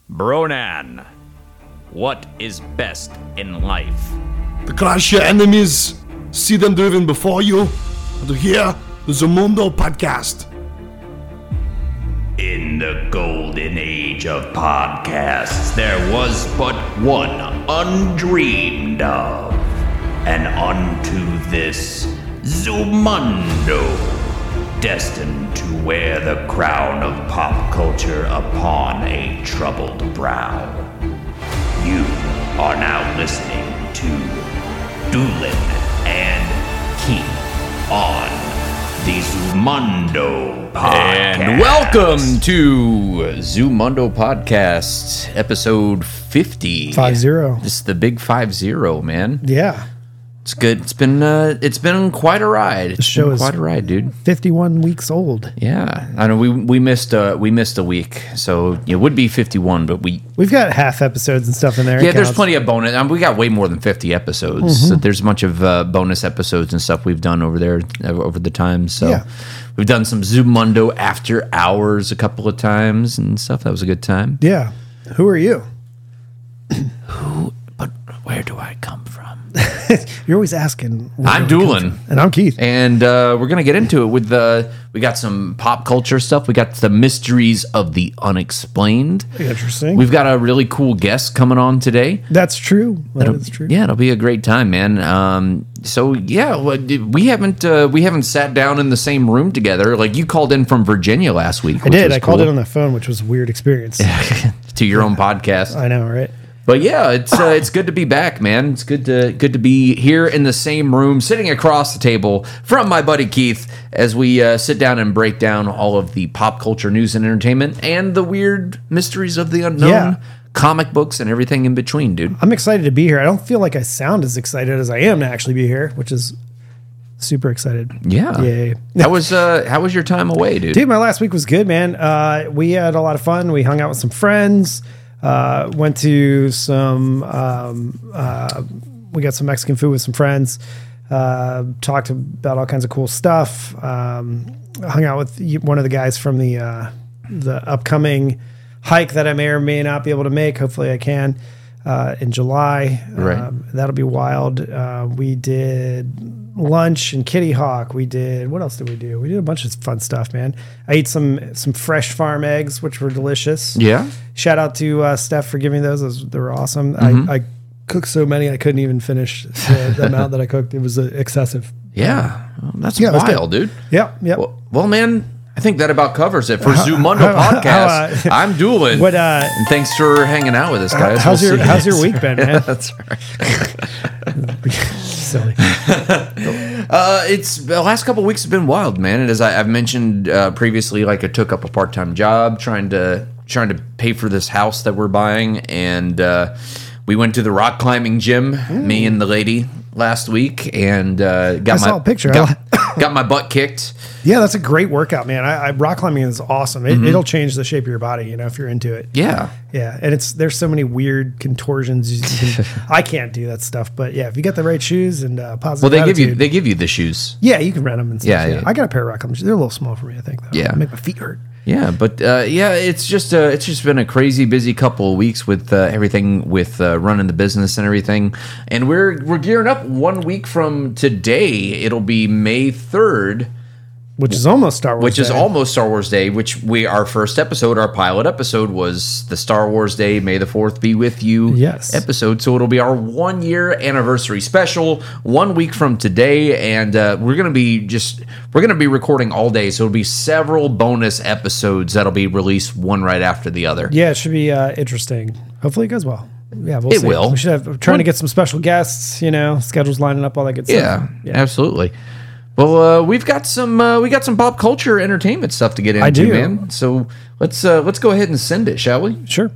Bronan, what is best in life? To crush your enemies, see them driven before you, and to hear the Zumundo podcast. In the golden age of podcasts, there was but one undreamed of, and unto this Zumundo, destined to wear the crown of pop culture upon a troubled brow. You are now listening to Doolin and Keith on the Zumundo Podcast. And welcome to Zumundo Podcast, episode 50. 50. Just the big 50, man. Yeah. It's good. It's been quite a ride. The show is quite a ride, dude. 51 weeks old. Yeah. I know we missed a week, so it would be 51, but we've got half episodes and stuff in there. Yeah, there's plenty of bonus. We got way more than 50 episodes. Mm-hmm. So there's a bunch of bonus episodes and stuff we've done over there over the time. So yeah. We've done some Zumundo after hours a couple of times and stuff. That was a good time. Yeah. Who are you? But where do I come from? You're always asking. I'm Doolin. And I'm Keith. And we're going to get into it with we got some pop culture stuff. We got the mysteries of the unexplained. Interesting. We've got a really cool guest coming on today. That's true. That is true. Yeah, it'll be a great time, man. So yeah, we haven't sat down in the same room together. Like you called in from Virginia last week. I did. I called it on the phone, which was a weird experience. To your own podcast. I know, right? But yeah, it's good to be back, man. It's good to be here in the same room, sitting across the table from my buddy Keith, as we sit down and break down all of the pop culture news and entertainment and the weird mysteries of the unknown, comic books and everything in between, dude. I'm excited to be here. I don't feel like I sound as excited as I am to actually be here, which is super excited. Yeah. Yay. How was your time away, dude? Dude, my last week was good, man. We had a lot of fun. We hung out with some friends. Went to some, we got some Mexican food with some friends, talked about all kinds of cool stuff, hung out with one of the guys from the upcoming hike that I may or may not be able to make. Hopefully I can, in July. Right. That'll be wild. We did lunch and Kitty Hawk. What else did we do? We did a bunch of fun stuff, man. I ate some fresh farm eggs, which were delicious. Yeah. Shout out to Steph for giving me those. They were awesome. Mm-hmm. I cooked so many I couldn't even finish the amount that I cooked. It was excessive. Yeah. Well, that's Yeah, it was wild, dude. Yeah. Well, man, I think that about covers it for Zumundo Podcast. I'm Doolin. And thanks for hanging out with us, guys. How's your week been, man? That's right. Silly. It's the last couple of weeks have been wild, man. And as I've mentioned previously, like I took up a part-time job trying to pay for this house that we're buying, and we went to the rock climbing gym, me and the lady, last week, and saw a picture. got my butt kicked. Yeah, that's a great workout, man. Rock climbing is awesome. It'll change the shape of your body, if you're into it. Yeah. Yeah, and there's so many weird contortions. I can't do that stuff, but yeah, if you get the right shoes and positive attitude, they give you the shoes. Yeah, you can rent them and stuff. Yeah. I got a pair of rock climbing shoes. They're a little small for me, I think. Though. Yeah, they make my feet hurt. Yeah, but it's just been a crazy busy couple of weeks with everything with running the business and everything, and we're gearing up 1 week from today. It'll be May 3rd. Which is almost Star Wars Day. Which our first episode, our pilot episode, was the Star Wars Day, May the 4th be with you episode. So it'll be our 1 year anniversary special 1 week from today. And we're going to be recording all day. So it'll be several bonus episodes that'll be released one right after the other. Yeah, it should be interesting. Hopefully it goes well. Yeah, we'll see. It will. We should have trying to get some special guests, schedules lining up, all that good stuff. Yeah, absolutely. Well, we got some pop culture entertainment stuff to get into, man. So let's go ahead and send it, shall we? Sure.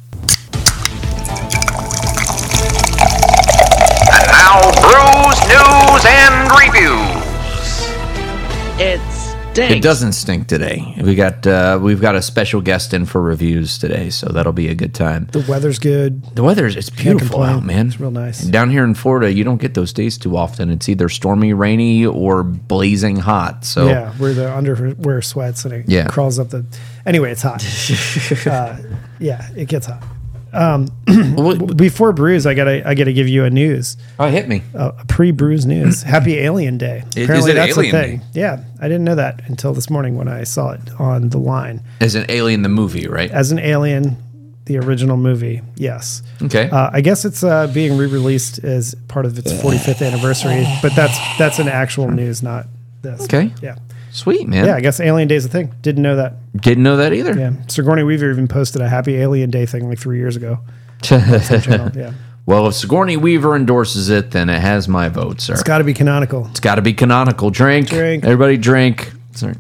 And now, brews, news, and reviews. It's stinks. It doesn't stink today. We've got a special guest in for reviews today, so that'll be a good time. The weather's good. The weather's it's beautiful complain. out, man. It's real nice. Down here in Florida, you don't get those days too often. It's either stormy, rainy, or blazing hot. So Yeah, where the underwear sweats and it crawls up the. Anyway, it's hot. Yeah, it gets hot. Before brews, I gotta give you a news. Oh, hit me. A pre-brews news. Happy Alien Day. Is it Alien Day? Yeah, I didn't know that until this morning when I saw it on the line. As an Alien the movie, right? As an Alien, the original movie. Yes. Okay. I guess it's being re-released as part of its 45th anniversary, but that's an actual news, not this. Okay. Yeah. Sweet, man. Yeah, I guess Alien Day is a thing. Didn't know that. Didn't know that either. Yeah. Sigourney Weaver even posted a Happy Alien Day thing like 3 years ago. Yeah. Well, if Sigourney Weaver endorses it, then it has my vote, sir. It's got to be canonical. It's got to be canonical. Drink. Everybody drink. Sorry.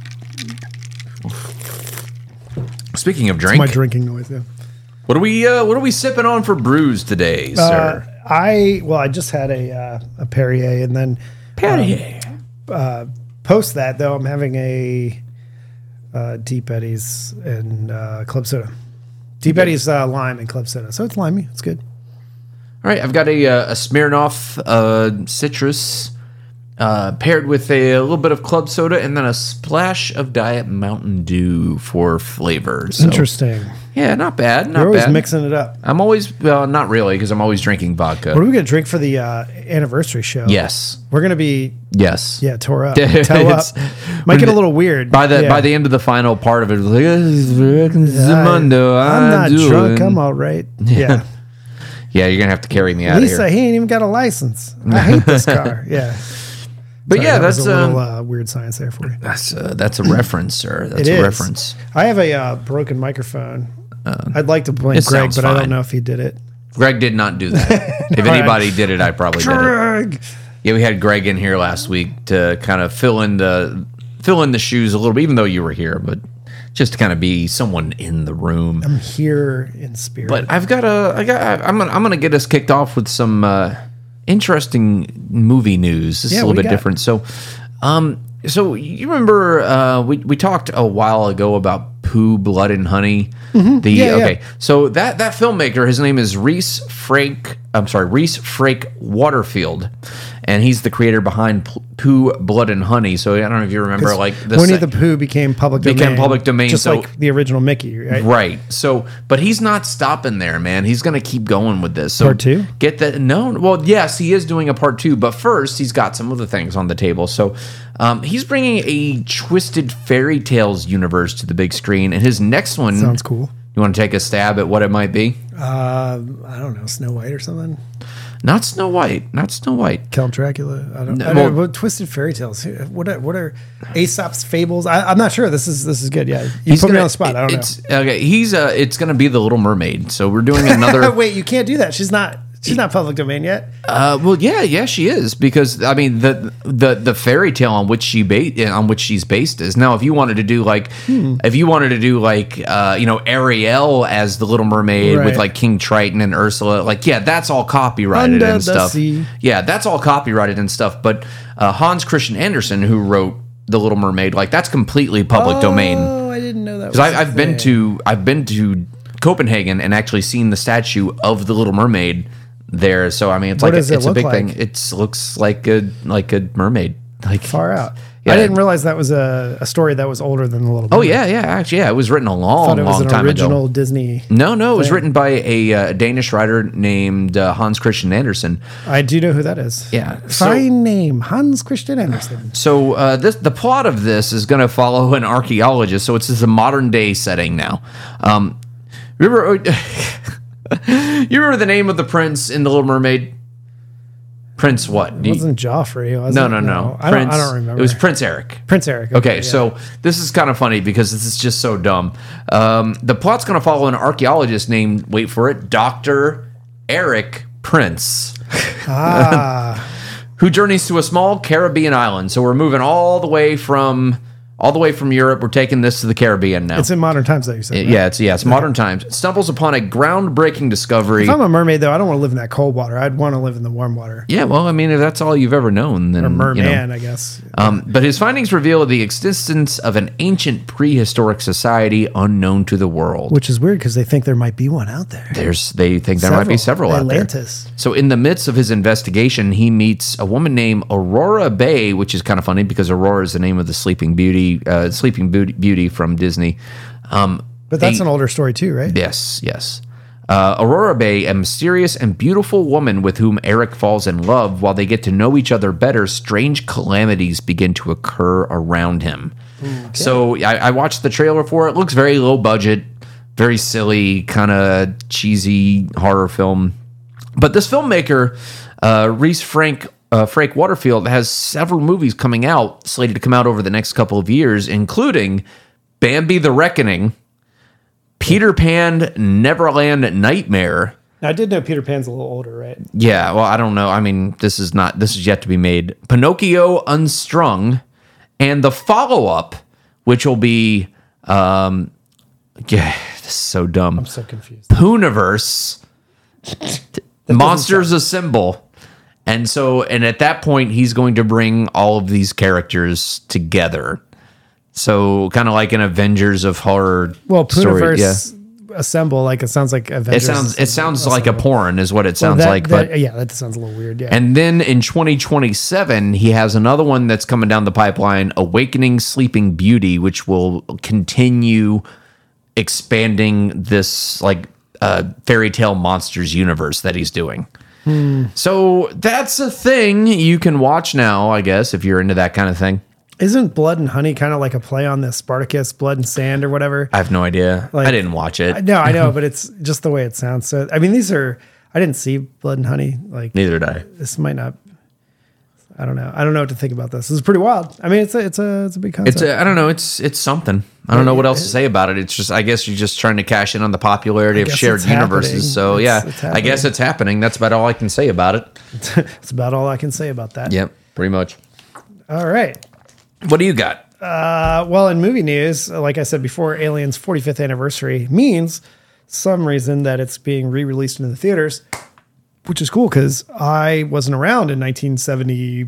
Speaking of drink. It's my drinking noise, yeah. What are we sipping on for brews today, sir? I just had a Perrier, and then Perrier. Post that though, I'm having a Deep Eddy's and club soda. Deep Eddy's lime and club soda, so it's limey. It's good. All right, I've got a Smirnoff citrus paired with a little bit of club soda and then a splash of Diet Mountain Dew for flavor. So, interesting. Yeah, not bad. Not You're always bad. mixing it up. I'm always not really because I'm always drinking vodka. What are we gonna drink for the anniversary show? Yes. We're gonna be tore up, toe up. Might get a little weird by the end of the final part of it. Like, I'm not drunk. I'm all right. Yeah. Yeah, you're gonna have to carry me out of here. Lisa, he ain't even got a license. I hate this car. Yeah. But sorry, yeah, that that's was a little weird science there for you. That's a reference, sir. That's a reference. I have a broken microphone. I'd like to blame it Greg, sounds but I fine. don't know if he did it. Greg did not do that. If anybody did it, I probably did it. Greg! Yeah, we had Greg in here last week to kind of fill in the shoes a little bit, even though you were here, but just to kind of be someone in the room. I'm here in spirit. But I'm gonna get us kicked off with some interesting movie news. This is a little bit different. So you remember we talked a while ago about Pooh, Blood and Honey. Mm-hmm. So that filmmaker, his name is Reese Frake Waterfield, and he's the creator behind Pooh, Blood and Honey. So I don't know if you remember, like Winnie the Pooh became public domain, just so, like the original Mickey, right? Right. So, but he's not stopping there, man. He's going to keep going with this. So part 2? Get that? No. Well, yes, he is doing a part 2, but first he's got some other things on the table. So, he's bringing a Twisted Fairy Tales universe to the big screen, and his next one sounds cool. You want to take a stab at what it might be? I don't know, Snow White or something. Not Snow White. Count Dracula. I don't know. What Twisted Fairy Tales? What are Aesop's fables? I'm not sure. This is good. Yeah, you put me on the spot. I don't know. Okay, it's going to be The Little Mermaid. So we're doing another. Wait, you can't do that. She's not public domain yet. Well, yeah, she is, because I mean the fairy tale on which she's based is. Now, if you wanted to do like Ariel as the Little Mermaid, right, with like King Triton and Ursula, like, yeah, that's all copyrighted Under and stuff. Sea. Yeah, that's all copyrighted and stuff. But Hans Christian Andersen, who wrote The Little Mermaid, like, that's completely public domain. Oh, I didn't know that. Because I've been to Copenhagen and actually seen the statue of the Little Mermaid there. So I mean, it's it's a big thing. It looks like a mermaid, like far out. Yeah. I didn't realize that was a story that was older than the Little Mermaid. Oh yeah, actually, it was written a long time original ago. Disney. No, it was written by a Danish writer named Hans Christian Andersen. I do know who that is. Yeah, fine name, Hans Christian Andersen. So the plot of this is going to follow an archaeologist. So it's a modern day setting now. Remember. You remember the name of the prince in The Little Mermaid? Prince what? It wasn't Joffrey, was it? No. I don't remember. It was Prince Eric. Prince Eric. Okay, so this is kind of funny because this is just so dumb. The plot's going to follow an archaeologist named, wait for it, Dr. Eric Prince. Who journeys to a small Caribbean island. So we're moving all the way from all the way from Europe. We're taking this to the Caribbean now. It's in modern times, though, you said. Right? Yeah, it's modern times. Stumbles upon a groundbreaking discovery. If I'm a mermaid, though, I don't want to live in that cold water. I'd want to live in the warm water. Yeah, well, I mean, if that's all you've ever known, then Or merman, you know. I guess. But his findings reveal the existence of an ancient prehistoric society unknown to the world. Which is weird because they think there might be one out there. They think there might be several out there. Atlantis. So in the midst of his investigation, he meets a woman named Aurora Bay, which is kind of funny because Aurora is the name of the Sleeping Beauty from Disney. But that's an older story too, right? Yes. Aurora Bay, a mysterious and beautiful woman with whom Eric falls in love. While they get to know each other better, strange calamities begin to occur around him. Okay. So I watched the trailer for it. It looks very low budget, very silly, kind of cheesy horror film. But this filmmaker, Reese Frank Waterfield, has several movies coming out, slated to come out over the next couple of years, including Bambi the Reckoning, Peter Pan Neverland Nightmare. Now, I did know Peter Pan's a little older, right? Yeah, well, I don't know. I mean, this is yet to be made. Pinocchio Unstrung, and the follow-up, which will be, this is so dumb. I'm so confused. Pooniverse, Monsters Assemble. And at that point, he's going to bring all of these characters together. So kind of like an Avengers of horror. Well, story. Pooniverse Assemble, like it sounds like Avengers. It sounds like a porn, is what it sounds like. But that sounds a little weird. Yeah. And then in 2027, he has another one that's coming down the pipeline, Awakening Sleeping Beauty, which will continue expanding this like fairy tale monsters universe that he's doing. So that's a thing you can watch now, I guess, if you're into that kind of thing. Isn't Blood and Honey kind of like a play on the Spartacus, Blood and Sand or whatever? I have no idea. Like, I didn't watch it. No, I know, but it's just the way it sounds. So, I mean, I didn't see Blood and Honey. Like, neither did I. This might not. I don't know. I don't know what to think about this. This is pretty wild. I mean, it's a big concept. I don't know. It's something. I don't know what else to say about it. It's just, I guess you're just trying to cash in on the popularity of shared universes. So I guess it's happening. That's about all I can say about it. That's about all I can say about that. Yep, pretty much. All right. What do you got? Well, in movie news, like I said before, Alien's 45th anniversary means some reason that it's being re-released into the theaters, which is cool because I wasn't around in 1970,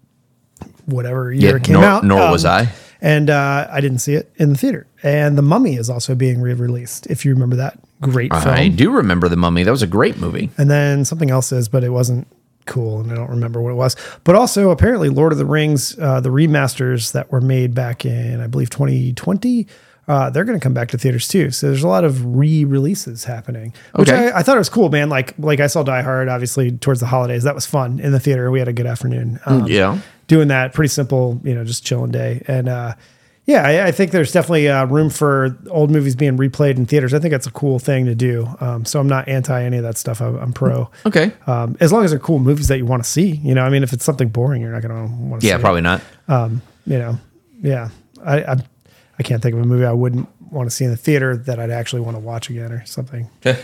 whatever year it came out. Nor was I. And I didn't see it in the theater. And The Mummy is also being re-released, if you remember that great film. I do remember The Mummy. That was a great movie. And then something else is, but it wasn't cool, and I don't remember what it was. But also, apparently, Lord of the Rings, the remasters that were made back in, I believe, 2020, they're going to come back to theaters too. So there's a lot of re-releases happening, which I thought it was cool, man. Like I saw Die Hard, obviously, towards the holidays. That was fun in the theater. We had a good afternoon. Doing that, pretty simple, just chilling day. And I think there's definitely room for old movies being replayed in theaters. I think that's a cool thing to do. So I'm not anti any of that stuff. I'm pro. Okay. As long as they're cool movies that you want to see. I mean, if it's something boring, you're not going to want to see it. Yeah, probably not. I can't think of a movie I wouldn't want to see in the theater that I'd actually want to watch again or something. That's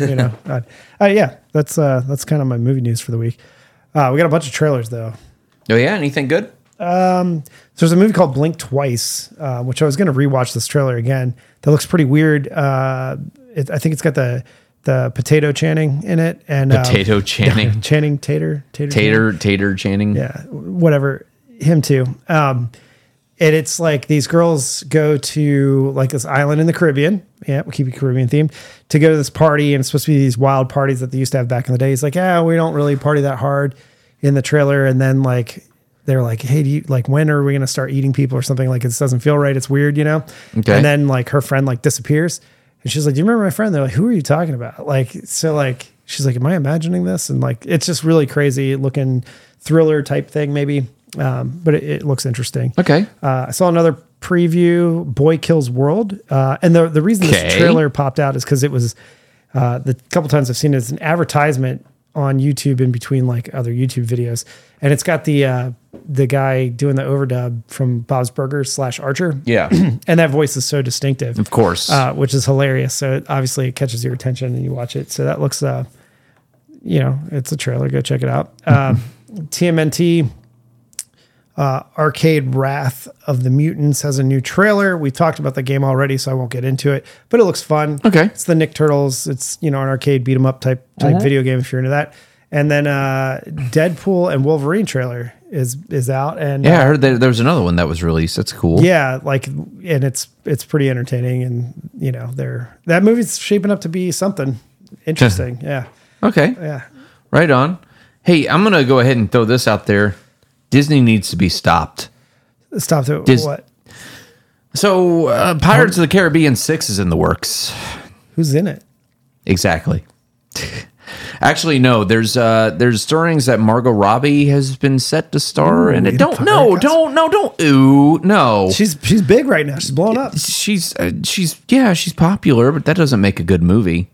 kind of my movie news for the week. We got a bunch of trailers though. Oh yeah, anything good? So there's a movie called Blink Twice, which I was going to rewatch this trailer again. That looks pretty weird. I think it's got the potato Channing in it, and potato Channing, Channing Tater Channing. Yeah, whatever. Him too. And it's like these girls go to like this island in the Caribbean. Yeah, we'll keep it Caribbean themed, to go to this party, and it's supposed to be these wild parties that they used to have back in the day. It's like, we don't really party that hard in the trailer, and then like. They're like, hey, when are we going to start eating people or something? Like, this doesn't feel right. It's weird, Okay. And then like her friend like disappears, and she's like, do you remember my friend? They're like, who are you talking about? Like, so like, she's like, am I imagining this? And like, it's just really crazy looking thriller type thing maybe. But it looks interesting. Okay. I saw another preview, Boy Kills World. And the reason this trailer popped out is because it was the couple times I've seen it as an advertisement on YouTube in between like other YouTube videos. And it's got the guy doing the overdub from Bob's Burgers / Archer. Yeah. And that voice is so distinctive. Of course. Which is hilarious. So obviously it catches your attention and you watch it. So that looks, it's a trailer. Go check it out. TMNT Arcade Wrath of the Mutants has a new trailer. We talked about the game already, so I won't get into it, but it looks fun. Okay. It's the Nick Turtles. It's, an arcade beat 'em up type video game if you're into that. And then Deadpool and Wolverine trailer is out. And Yeah, I heard that there was another one that was released. That's cool. yeah, and it's pretty entertaining, and that movie's shaping up to be something interesting. Yeah. Okay. Yeah. Right on. Hey, I'm going to go ahead and throw this out there. Disney needs to be stopped. Stop to Dis- what? So, Pirates of the Caribbean 6 is in the works. Who's in it? Exactly. Actually, no. There's stirrings that Margot Robbie has been set to star in it. Don't. Ooh, no. She's big right now. She's blowing up. She's popular, but that doesn't make a good movie.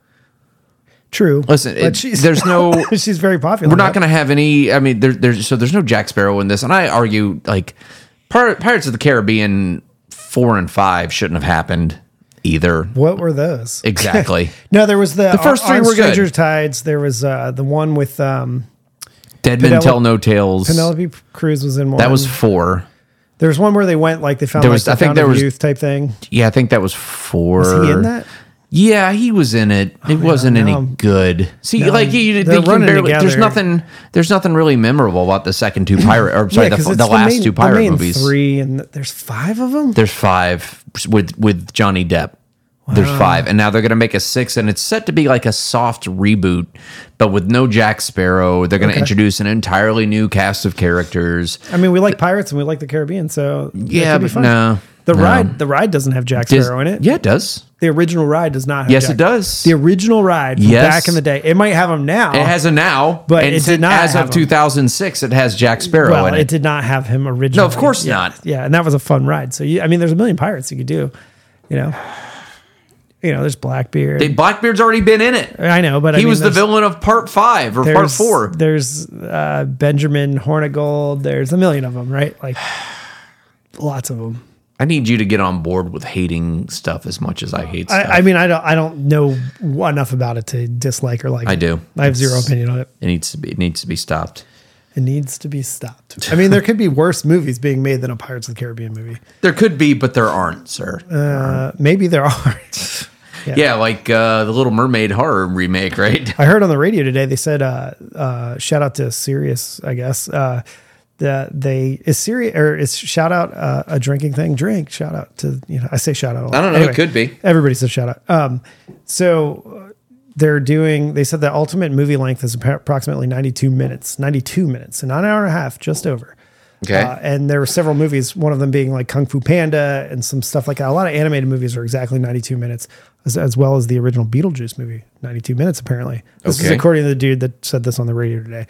True. Listen, but there's no. she's very popular. We're not going to have any. I mean, there's no Jack Sparrow in this, and I argue like Pirates of the Caribbean 4 and 5 shouldn't have happened either. What were those? Exactly. No, there was the first three on were good. Stranger Tides. There was the one with Dead Men Tell No Tales. Penelope Cruz was in one. That was 4. There was one where they went they found There was- I think found there of was- youth type thing. Yeah, I think that was 4. Was he in that? Yeah, he was in it. It wasn't any no. good. See, No, like you they're think running barely, there's together. nothing really memorable about the second two pirate. Or sorry, 'cause the it's last two pirate the main movies. 3, and there's 5 of them. There's 5 with Johnny Depp. There's 5, and now they're going to make a 6, and it's set to be like a soft reboot, but with no Jack Sparrow. They're going to introduce an entirely new cast of characters. I mean, we like pirates and we like the Caribbean, so that Yeah, could be but fun. no, The no. ride doesn't have Jack Sparrow in it. Yeah, it does. The original ride does not have Yes, Jack. it does. The original ride from Yes. back in the day. It might have him now. It has a now, But and it did not as have of him. 2006. It has Jack Sparrow well, in it it. did not have him originally. No, of course Yeah. not. Yeah, and that was a fun ride. So, there's a million pirates you could do, there's Blackbeard. Blackbeard's already been in it. I know, but He was the villain of Part 5 or Part 4. There's Benjamin Hornigold. There's a million of them, right? Like lots of them. I need you to get on board with hating stuff as much as I hate stuff. I mean, I don't know enough about it to dislike or like. I do. I have zero opinion on it. It needs to be stopped. It needs to be stopped. I mean, there could be worse movies being made than a Pirates of the Caribbean movie. There could be, but there aren't, sir. Maybe there are. Yeah, like the Little Mermaid horror remake, right? I heard on the radio today they said, shout out to Sirius, I guess. That is shout out a drinking thing? Drink, shout out to, I say shout out a lot. I don't know, it could be. Everybody says shout out. So they said the ultimate movie length is approximately 92 minutes, so not an hour and a half, just over. Okay. And there were several movies, one of them being like Kung Fu Panda and some stuff like that. A lot of animated movies are exactly 92 minutes, as well as the original Beetlejuice movie, 92 minutes apparently. This is Okay. according to the dude that said this on the radio today.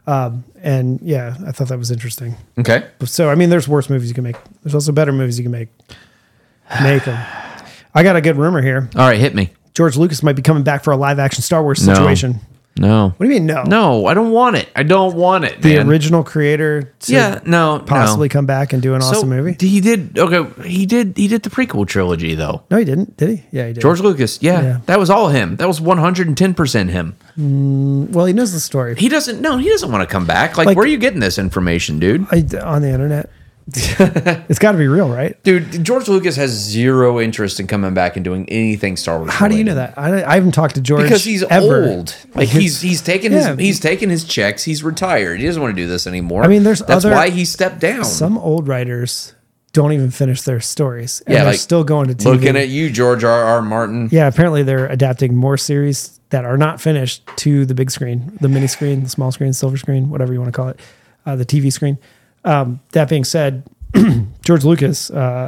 And yeah, I thought that was interesting. Okay. So, I mean, there's worse movies you can make. There's also better movies you can make. Make them. I got a good rumor here. All right, hit me. George Lucas might be coming back for a live action Star Wars situation. No. What do you mean no? No, I don't want it. I don't want it, The man. original creator to Yeah, no. possibly come back and do an awesome movie? He did. Okay, he did the prequel trilogy though. No, he didn't. Did he? Yeah, he did. George Lucas. Yeah, that was all him. That was 110% him. Well, he knows the story. He doesn't. No, he doesn't want to come back. Like, where are you getting this information, dude? On the internet. It's got to be real, right? Dude, George Lucas has zero interest in coming back and doing anything Star Wars. How do you know related. that? I haven't talked to George Because he's ever. old. Like he's taken his checks. He's retired. He doesn't want to do this anymore. I mean, that's why he stepped down. Some old writers don't even finish their stories. And Yeah, they're like, still going to TV. Looking at you, George R.R. Martin. Yeah, apparently they're adapting more series that are not finished to the big screen, the mini screen, the small screen, silver screen, whatever you want to call it, the TV screen. That being said, George Lucas,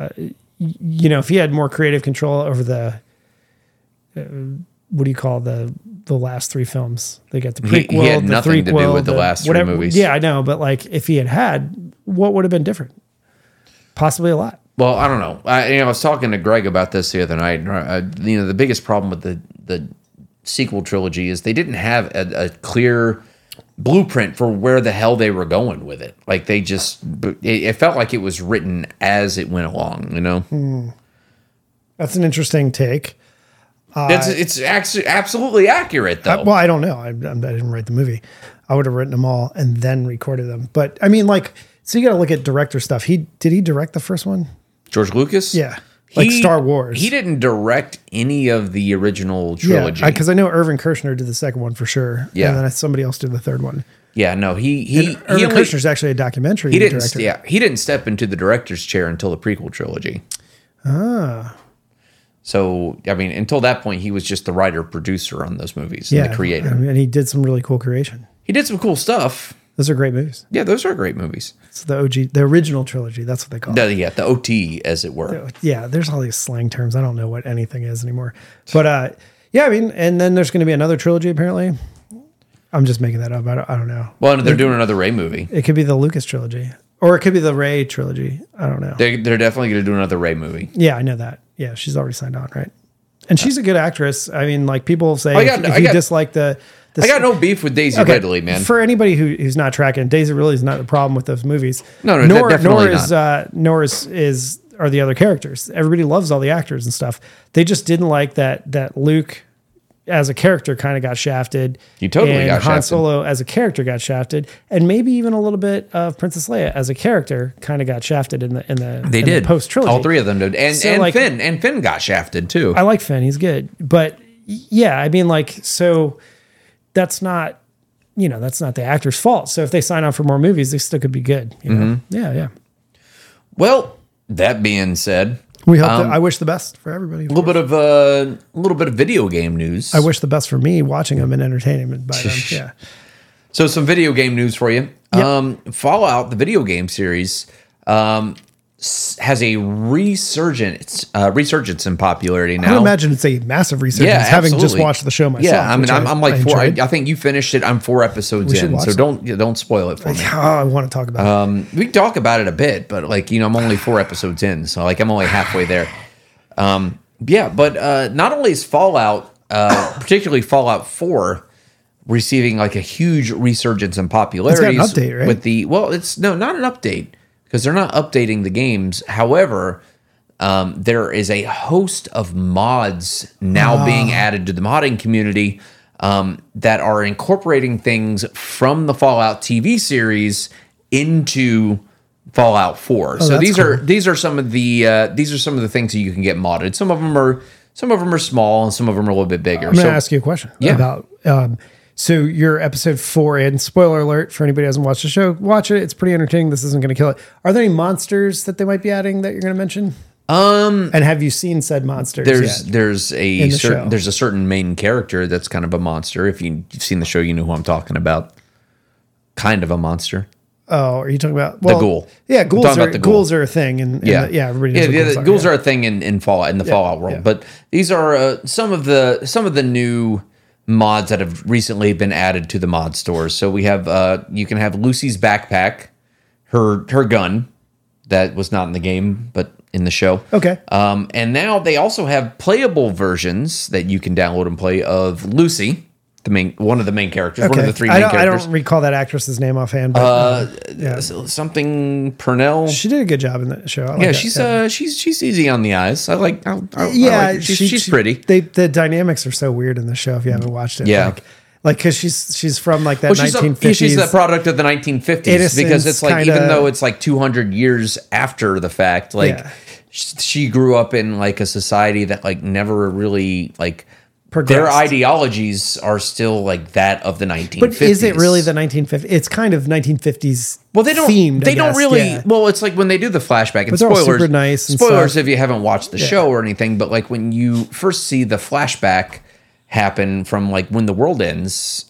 if he had more creative control over the, what do you call the last 3 films? They got the prequel, He had the nothing to do threequel, with the last 3 movies. Yeah, I know, but like if he had, what would have been different? Possibly a lot. Well, I don't know. I was talking to Greg about this the other night. The biggest problem with the sequel trilogy is they didn't have a clear blueprint for where the hell they were going with it. Like it felt like it was written as it went along. That's an interesting take. It's actually absolutely accurate though. Well, I don't know. I didn't write the movie. I would have written them all and then recorded them. But I mean, like So you got to look at director stuff. Did he direct the first one? George Lucas? Yeah. Like Star Wars. He didn't direct any of the original trilogy. Yeah, because I know Irvin Kershner did the second one for sure. Yeah. And then somebody else did the third one. Yeah, no, Irvin Kershner's actually a documentary director. Yeah, he didn't step into the director's chair until the prequel trilogy. So, I mean, until that point, he was just the writer-producer on those movies and the creator. And he did some really cool creation. He did some cool stuff. Those are great movies. Yeah, those are great movies. It's the OG, the original trilogy. That's what they call it. Yeah, the OT, as it were. Yeah, there's all these slang terms. I don't know what anything is anymore. But yeah, I mean, and then there's going to be another trilogy apparently. I'm just making that up. I don't know. Well, they're doing another Rey movie. It could be the Lucas trilogy, or it could be the Rey trilogy. I don't know. They're definitely going to do another Rey movie. Yeah, I know that. Yeah, she's already signed on, right? And she's a good actress. I mean, like people say, if you dislike the I got no beef with Daisy Ridley, man. For anybody who's not tracking, Daisy Ridley is not the problem with those movies. No, definitely not. Nor are the other characters. Everybody loves all the actors and stuff. They just didn't like that Luke as a character kind of got shafted. You totally got shafted. Han Solo as a character got shafted, and maybe even a little bit of Princess Leia as a character kind of got shafted in the post trilogy. All three of them did, and Finn got shafted too. I like Finn; he's good, but yeah, I mean, like, so that's not the actor's fault. So if they sign on for more movies, they still could be good. You know? Yeah. Well, that being said. We hope. I wish the best for everybody. A little bit of video game news. I wish the best for me watching them and entertaining by them. Yeah. So some video game news for you. Yep. Fallout, the video game series, has a resurgence in popularity now. I would imagine it's a massive resurgence. Yeah, having just watched the show myself. Yeah, I mean, I'm like four. I think you finished it. I'm 4 episodes in, so don't spoil it for me. I want to talk about it. We can talk about it a bit, but I'm only 4 episodes in, so I'm only halfway there. But not only is Fallout, particularly Fallout 4, receiving like a huge resurgence in popularity. It's got an update, right? It's not an update. Because they're not updating the games. However, there is a host of mods now being added to the modding community that are incorporating things from the Fallout TV series into Fallout 4. So these are some of the things that you can get modded. Some of them are small and some of them are a little bit bigger. I'm going to ask you a question about. So you're episode 4 in. Spoiler alert for anybody who hasn't watched the show. Watch it. It's pretty entertaining. This isn't going to kill it. Are there any monsters that they might be adding that you're going to mention? And have you seen said monsters? There's a certain main character that's kind of a monster. If you've seen the show, you know who I'm talking about. Kind of a monster. Oh, are you talking about the ghoul? Yeah, ghouls are a thing, everybody knows the ghouls are a thing in Fallout Fallout world. Yeah. But these are some of the new mods that have recently been added to the mod stores. So we have you can have Lucy's backpack, her gun that was not in the game but in the show. Okay. And now they also have playable versions that you can download and play of Lucy, one of the main characters, one of the 3 main characters. I don't recall that actress's name offhand. But, something Purnell. She did a good job in that show. She's easy on the eyes. I like she's pretty. The dynamics are so weird in the show if you haven't watched it. Yeah. Like because she's from like that 1950s. She's the product of the 1950s because it's like even though it's like 200 years after the fact, she grew up in like a society that like never really like. Progressed. Their ideologies are still like that of the 1950s. But is it really the 1950s? It's kind of 1950s. Well, they don't. Themed, they don't really. Yeah. Well, it's like when they do the flashback. And spoilers, super nice. And spoilers stuff. If you haven't watched the show or anything. But like when you first see the flashback happen from like when the world ends,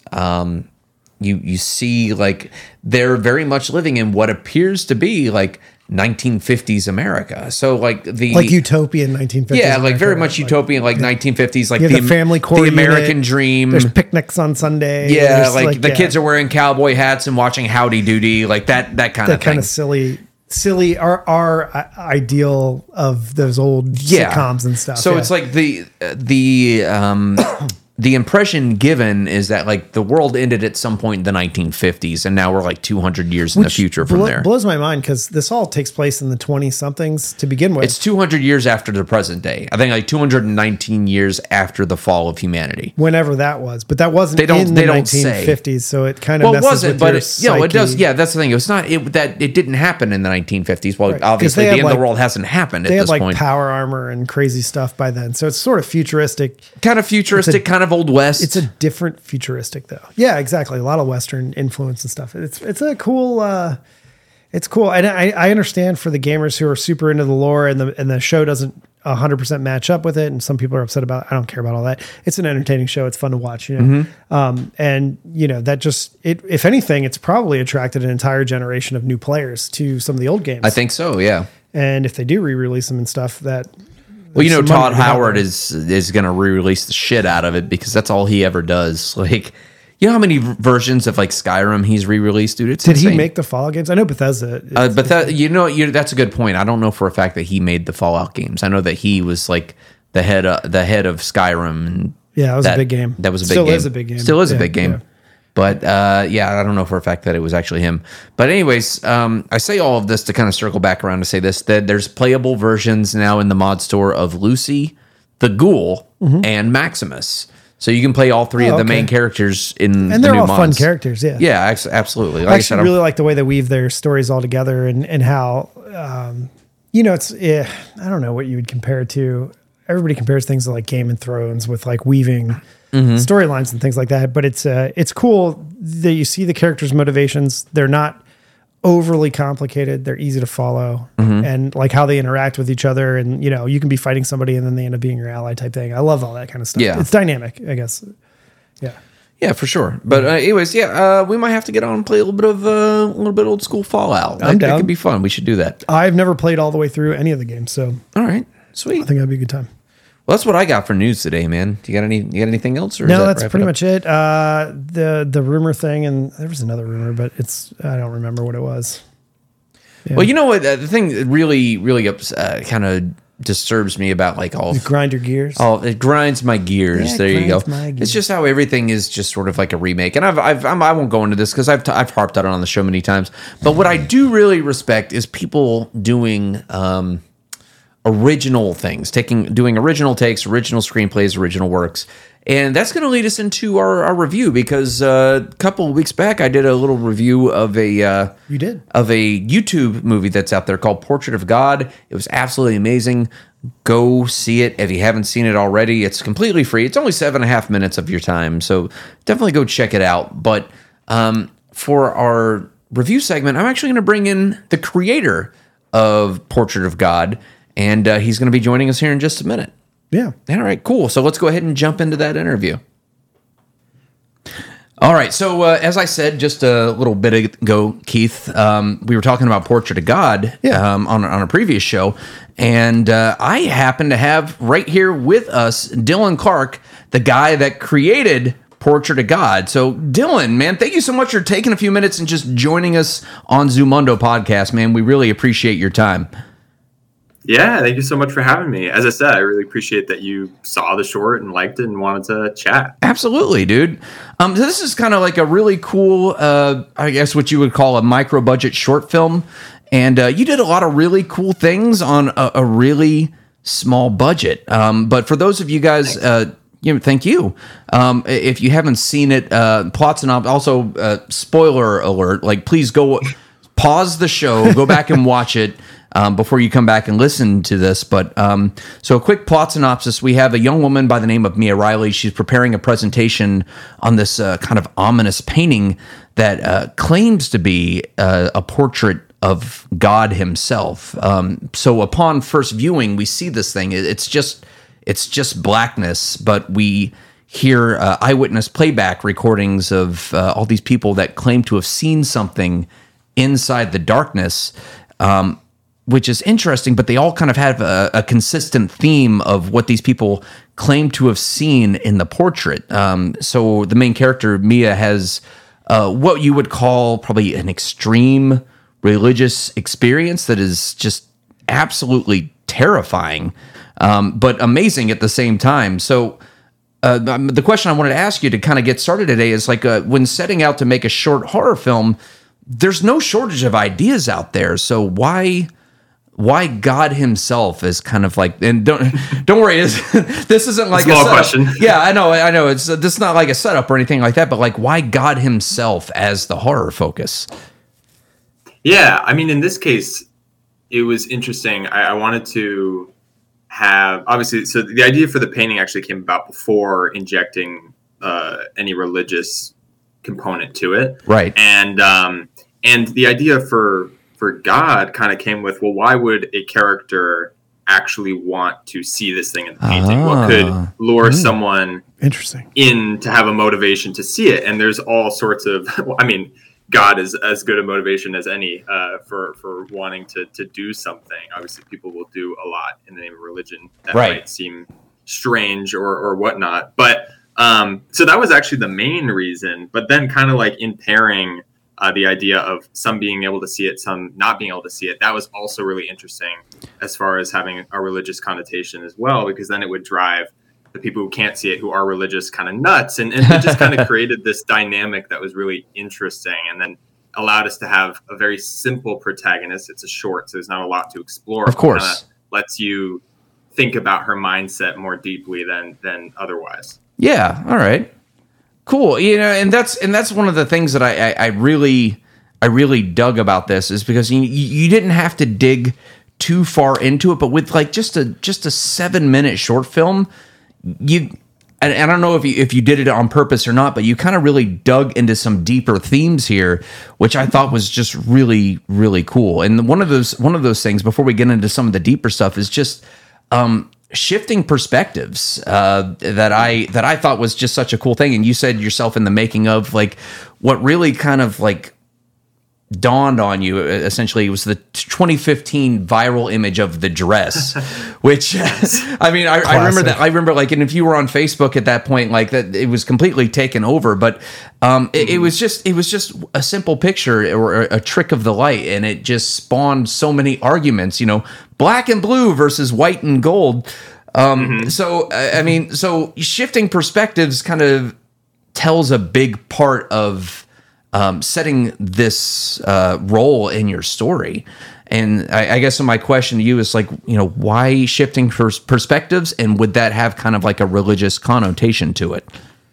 you see like they're very much living in what appears to be like 1950s America. So like utopian 1950s. Yeah, America, like very much utopian, like 1950s, like the family core, the American dream. There's picnics on Sunday. Yeah, like the kids are wearing cowboy hats and watching Howdy Doody, like that kind of thing. That kind of silly our ideal of those old sitcoms and stuff. So it's like the the impression given is that like the world ended at some point in the 1950s, and now we're like 200 years in the future from there. Blows my mind because this all takes place in the 20-somethings to begin with. It's 200 years after the present day. I think like 219 years after the fall of humanity. Whenever that was, but that wasn't in the 1950s, so it kind of messes with your psyche. It does. Yeah, that's the thing. It's not that it didn't happen in the 1950s. Well, Right. obviously the end of like- the world hasn't happened at They this had like point. power armor and crazy stuff by then, so it's sort of futuristic. Kind of futuristic, kind of old west. It's a different futuristic though. Yeah, exactly. A lot of Western influence and stuff. It's a cool. It's cool, and I understand for the gamers who are super into the lore and the show doesn't 100% match up with it, and some people are upset about. I don't care about all that. It's an entertaining show. It's fun to watch, you know. And you know that just if anything, it's probably attracted an entire generation of new players to some of the old games. I think so. Yeah. And if they do re-release them and stuff, that Well, you know, some money Todd to be had Howard there. is going to re-release the shit out of it because that's all he ever does. Like, you know how many versions of like Skyrim he's re-released, dude? It's Did insane. he make the Fallout games? I know Bethesda. But that's a good point. I don't know for a fact that he made the Fallout games. I know that he was like the head of Skyrim. And Yeah, that was a big game. That was a big Still game. is a big game. Still is a Yeah, big game. yeah. But I don't know for a fact that it was actually him. But anyways, I say all of this to kind of circle back around to say this, that there's playable versions now in the mod store of Lucy, the Ghoul, and Maximus. So you can play all three of the main characters in And the they're new all fun mods. characters, yeah. Yeah, absolutely. Like I I said, actually really like the way they weave their stories all together and how, you know, it's, I don't know what you would compare it to. Everybody compares things to like Game of Thrones with like weaving storylines and things like that. But it's cool that you see the characters' motivations. They're not overly complicated. They're easy to follow and like how they interact with each other. And, you know, you can be fighting somebody and then they end up being your ally type thing. I love all that kind of stuff. Yeah. It's dynamic, I guess. Yeah. Yeah, for sure. But anyways, we might have to get on and play a little bit old school Fallout. I'm That down. could be fun. We should do that. I've never played all the way through any of the games, so All right, sweet. I think that'd be a good time. Well, that's what I got for news today, man. You got anything else? Or is No, that that's wrap pretty it up? much it. The rumor thing, and there was another rumor, but I don't remember what it was. Well, you know what? The thing that really kind of disturbs me about like all. Grind your gears. Oh, it grinds my gears. Yeah, there you go. grinds my gears. It's just how everything is just sort of like a remake, and I won't go into this because I've harped on it on the show many times. But what I do really respect is people doing original things, doing original takes, original screenplays, original works. And that's going to lead us into our review because a couple of weeks back I did a little review of a You did? of a YouTube movie that's out there called Portrait of God. It was absolutely amazing. Go see it if you haven't seen it already. It's completely free. It's only 7.5 minutes of your time, so definitely go check it out. But for our review segment, I'm actually going to bring in the creator of Portrait of God, and he's going to be joining us here in just a minute. Yeah. All right, cool. So let's go ahead and jump into that interview. All right. So as I said just a little bit ago, Keith, we were talking about Portrait of God on a previous show, and I happen to have right here with us Dylan Clark, the guy that created Portrait of God. So Dylan, man, thank you so much for taking a few minutes and just joining us on Zoomundo podcast, man. We really appreciate your time. Yeah, thank you so much for having me. As I said, I really appreciate that you saw the short and liked it and wanted to chat. Absolutely, dude. This is kind of like a really cool, I guess what you would call a micro budget short film. And you did a lot of really cool things on a really small budget. But for those of you guys, thank you. If you haven't seen it, plots and also spoiler alert, like please go pause the show, go back and watch it. Before you come back and listen to this. But so a quick plot synopsis. We have a young woman by the name of Mia Riley. She's preparing a presentation on this kind of ominous painting that claims to be a portrait of God himself. So upon first viewing, we see this thing. It's just blackness, but we hear eyewitness playback recordings of all these people that claim to have seen something inside the darkness. Which is interesting, but they all kind of have a consistent theme of what these people claim to have seen in the portrait. So the main character, Mia, has what you would call probably an extreme religious experience that is just absolutely terrifying, but amazing at the same time. So the question I wanted to ask you to kind of get started today is like when setting out to make a short horror film, there's no shortage of ideas out there. So why God himself is kind of like, and don't worry, this isn't like small a setup. question. Yeah, I know. This is not like a setup or anything like that, but like why God himself as the horror focus? Yeah, I mean, in this case, it was interesting. I wanted to have, obviously, so the idea for the painting actually came about before injecting any religious component to it. Right. And the idea for God kind of came with, well, why would a character actually want to see this thing in the painting? What could lure someone Interesting in to have a motivation to see it? And there's all sorts of, I mean, God is as good a motivation as any for wanting to do something. Obviously, people will do a lot in the name of religion that might seem strange or whatnot. But so that was actually the main reason. But then kind of like in pairing the idea of some being able to see it, some not being able to see it, that was also really interesting as far as having a religious connotation as well, because then it would drive the people who can't see it, who are religious, kind of nuts. And it just kind of created this dynamic that was really interesting, and then allowed us to have a very simple protagonist. It's a short, so there's not a lot to explore. Of course. Lets you think about her mindset more deeply than otherwise. Yeah. All right. Cool. And that's one of the things that I really dug about this, is because you didn't have to dig too far into it, but with like just a 7-minute short film, and I don't know if you did it on purpose or not, but you kind of really dug into some deeper themes here, which I thought was just really, really cool. And one of those things, before we get into some of the deeper stuff, is just shifting perspectives that I thought was just such a cool thing. And you said yourself in the making of, like, what really kind of like dawned on you essentially was the 2015 viral image of the dress, which I mean, I remember that. I remember, like, and if you were on Facebook at that point, like, that it was completely taken over, but it was just a simple picture or a trick of the light, and it just spawned so many arguments, black and blue versus white and gold. So I mean, so shifting perspectives kind of tells a big part of setting this role in your story. And I guess my question to you is, like, why shifting perspectives, and would that have kind of like a religious connotation to it?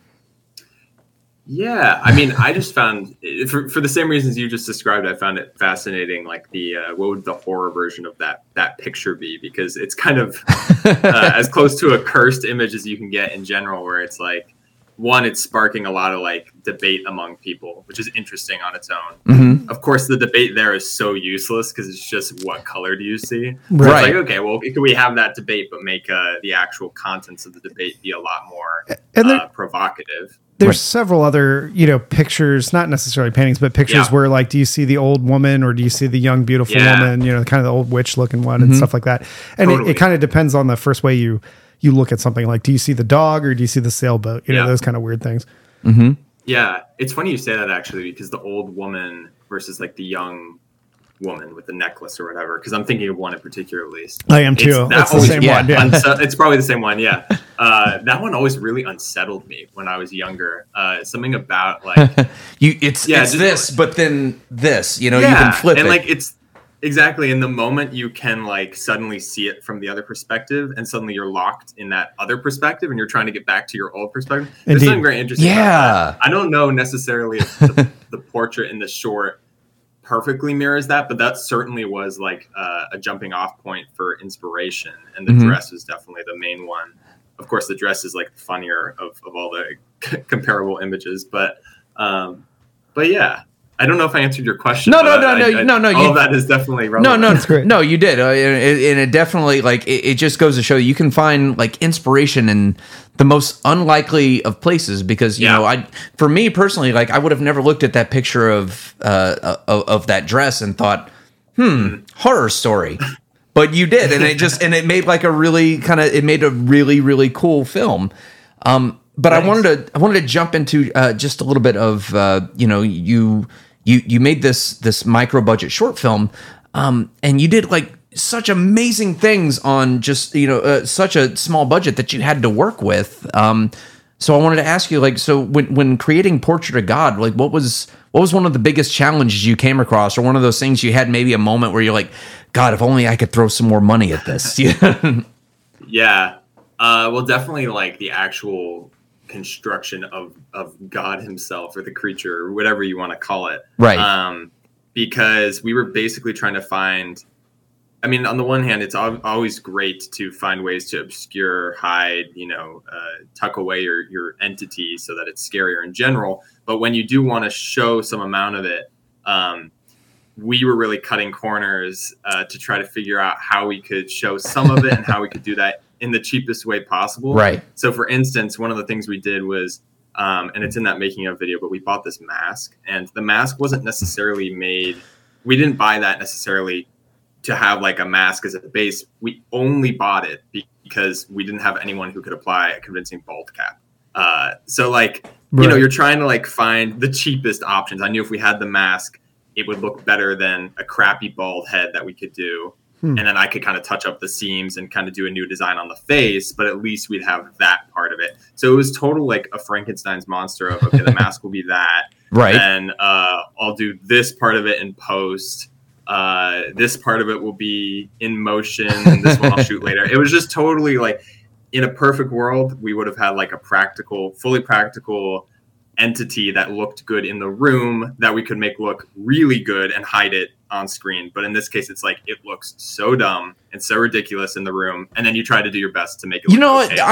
Yeah, I mean, I just found, for the same reasons you just described, I found it fascinating, like what would the horror version of that picture be? Because it's kind of as close to a cursed image as you can get in general, where it's like, one, it's sparking a lot of like debate among people, which is interesting on its own. Mm-hmm. Of course, the debate there is so useless because it's just, what color do you see? Right. It's like, okay, well, can we have that debate, but make the actual contents of the debate be a lot more provocative? There's several other, pictures, not necessarily paintings, but pictures where, like, do you see the old woman or do you see the young, beautiful woman, kind of the old witch looking one and stuff like that. And it kind of depends on the first way you look at something. Like, do you see the dog or do you see the sailboat? Those kind of weird things. Mm-hmm. Yeah. It's funny you say that, actually, because the old woman versus like the young woman with the necklace or whatever, because I'm thinking of one in particular, at least. I am too. That's the same one. Yeah. It's probably the same one. Yeah. That one always really unsettled me when I was younger. Something about, like, it's this, but then this, you can flip and it. Like, it's exactly in the moment you can, like, suddenly see it from the other perspective, and suddenly you're locked in that other perspective and you're trying to get back to your old perspective. There's something very interesting about that. I don't know necessarily if the portrait in the short perfectly mirrors that, but that certainly was like a jumping off point for inspiration, and the dress is definitely the main one. Of course, the dress is like the funnier of all the comparable images, but yeah, I don't know if I answered your question. No. All of that is definitely relevant. No, that's great. No, you did, and it definitely, like, it just goes to show you can find, like, inspiration in the most unlikely of places, because for me personally, like, I would have never looked at that picture of that dress and thought, horror story, but you did, and it made like a really really cool film. But Thanks. I wanted to jump into just a little bit of you made this micro budget short film, and you did, like, such amazing things on just such a small budget that you had to work with. So I wanted to ask you, like, so when creating Portrait of God, like, what was one of the biggest challenges you came across, or one of those things you had maybe a moment where you're like, God, if only I could throw some more money at this. Yeah. Well, definitely like the actual construction of God himself, or the creature, or whatever you want to call it. Right. Because we were basically trying to find, I mean, on the one hand, it's always great to find ways to obscure, hide, tuck away your entity so that it's scarier in general. But when you do want to show some amount of it, we were really cutting corners to try to figure out how we could show some of it and how we could do that in the cheapest way possible. Right. So, for instance, one of the things we did was, and it's in that making of video, but we bought this mask, and the mask wasn't necessarily made. We didn't buy that necessarily to have like a mask as a base. We only bought it because we didn't have anyone who could apply a convincing bald cap. So like, Right. you're trying to like find the cheapest options. I knew if we had the mask, it would look better than a crappy bald head that we could do. And then I could kind of touch up the seams and kind of do a new design on the face, but at least we'd have that part of it. So it was total like a Frankenstein's monster of, okay, the mask will be that. Right. And I'll do this part of it in post. This part of it will be in motion. This one I'll shoot later. It was just totally like, in a perfect world, we would have had like a fully practical entity that looked good in the room that we could make look really good and hide it on screen. But in this case, it's like, it looks so dumb and so ridiculous in the room, and then you try to do your best to make it look okay.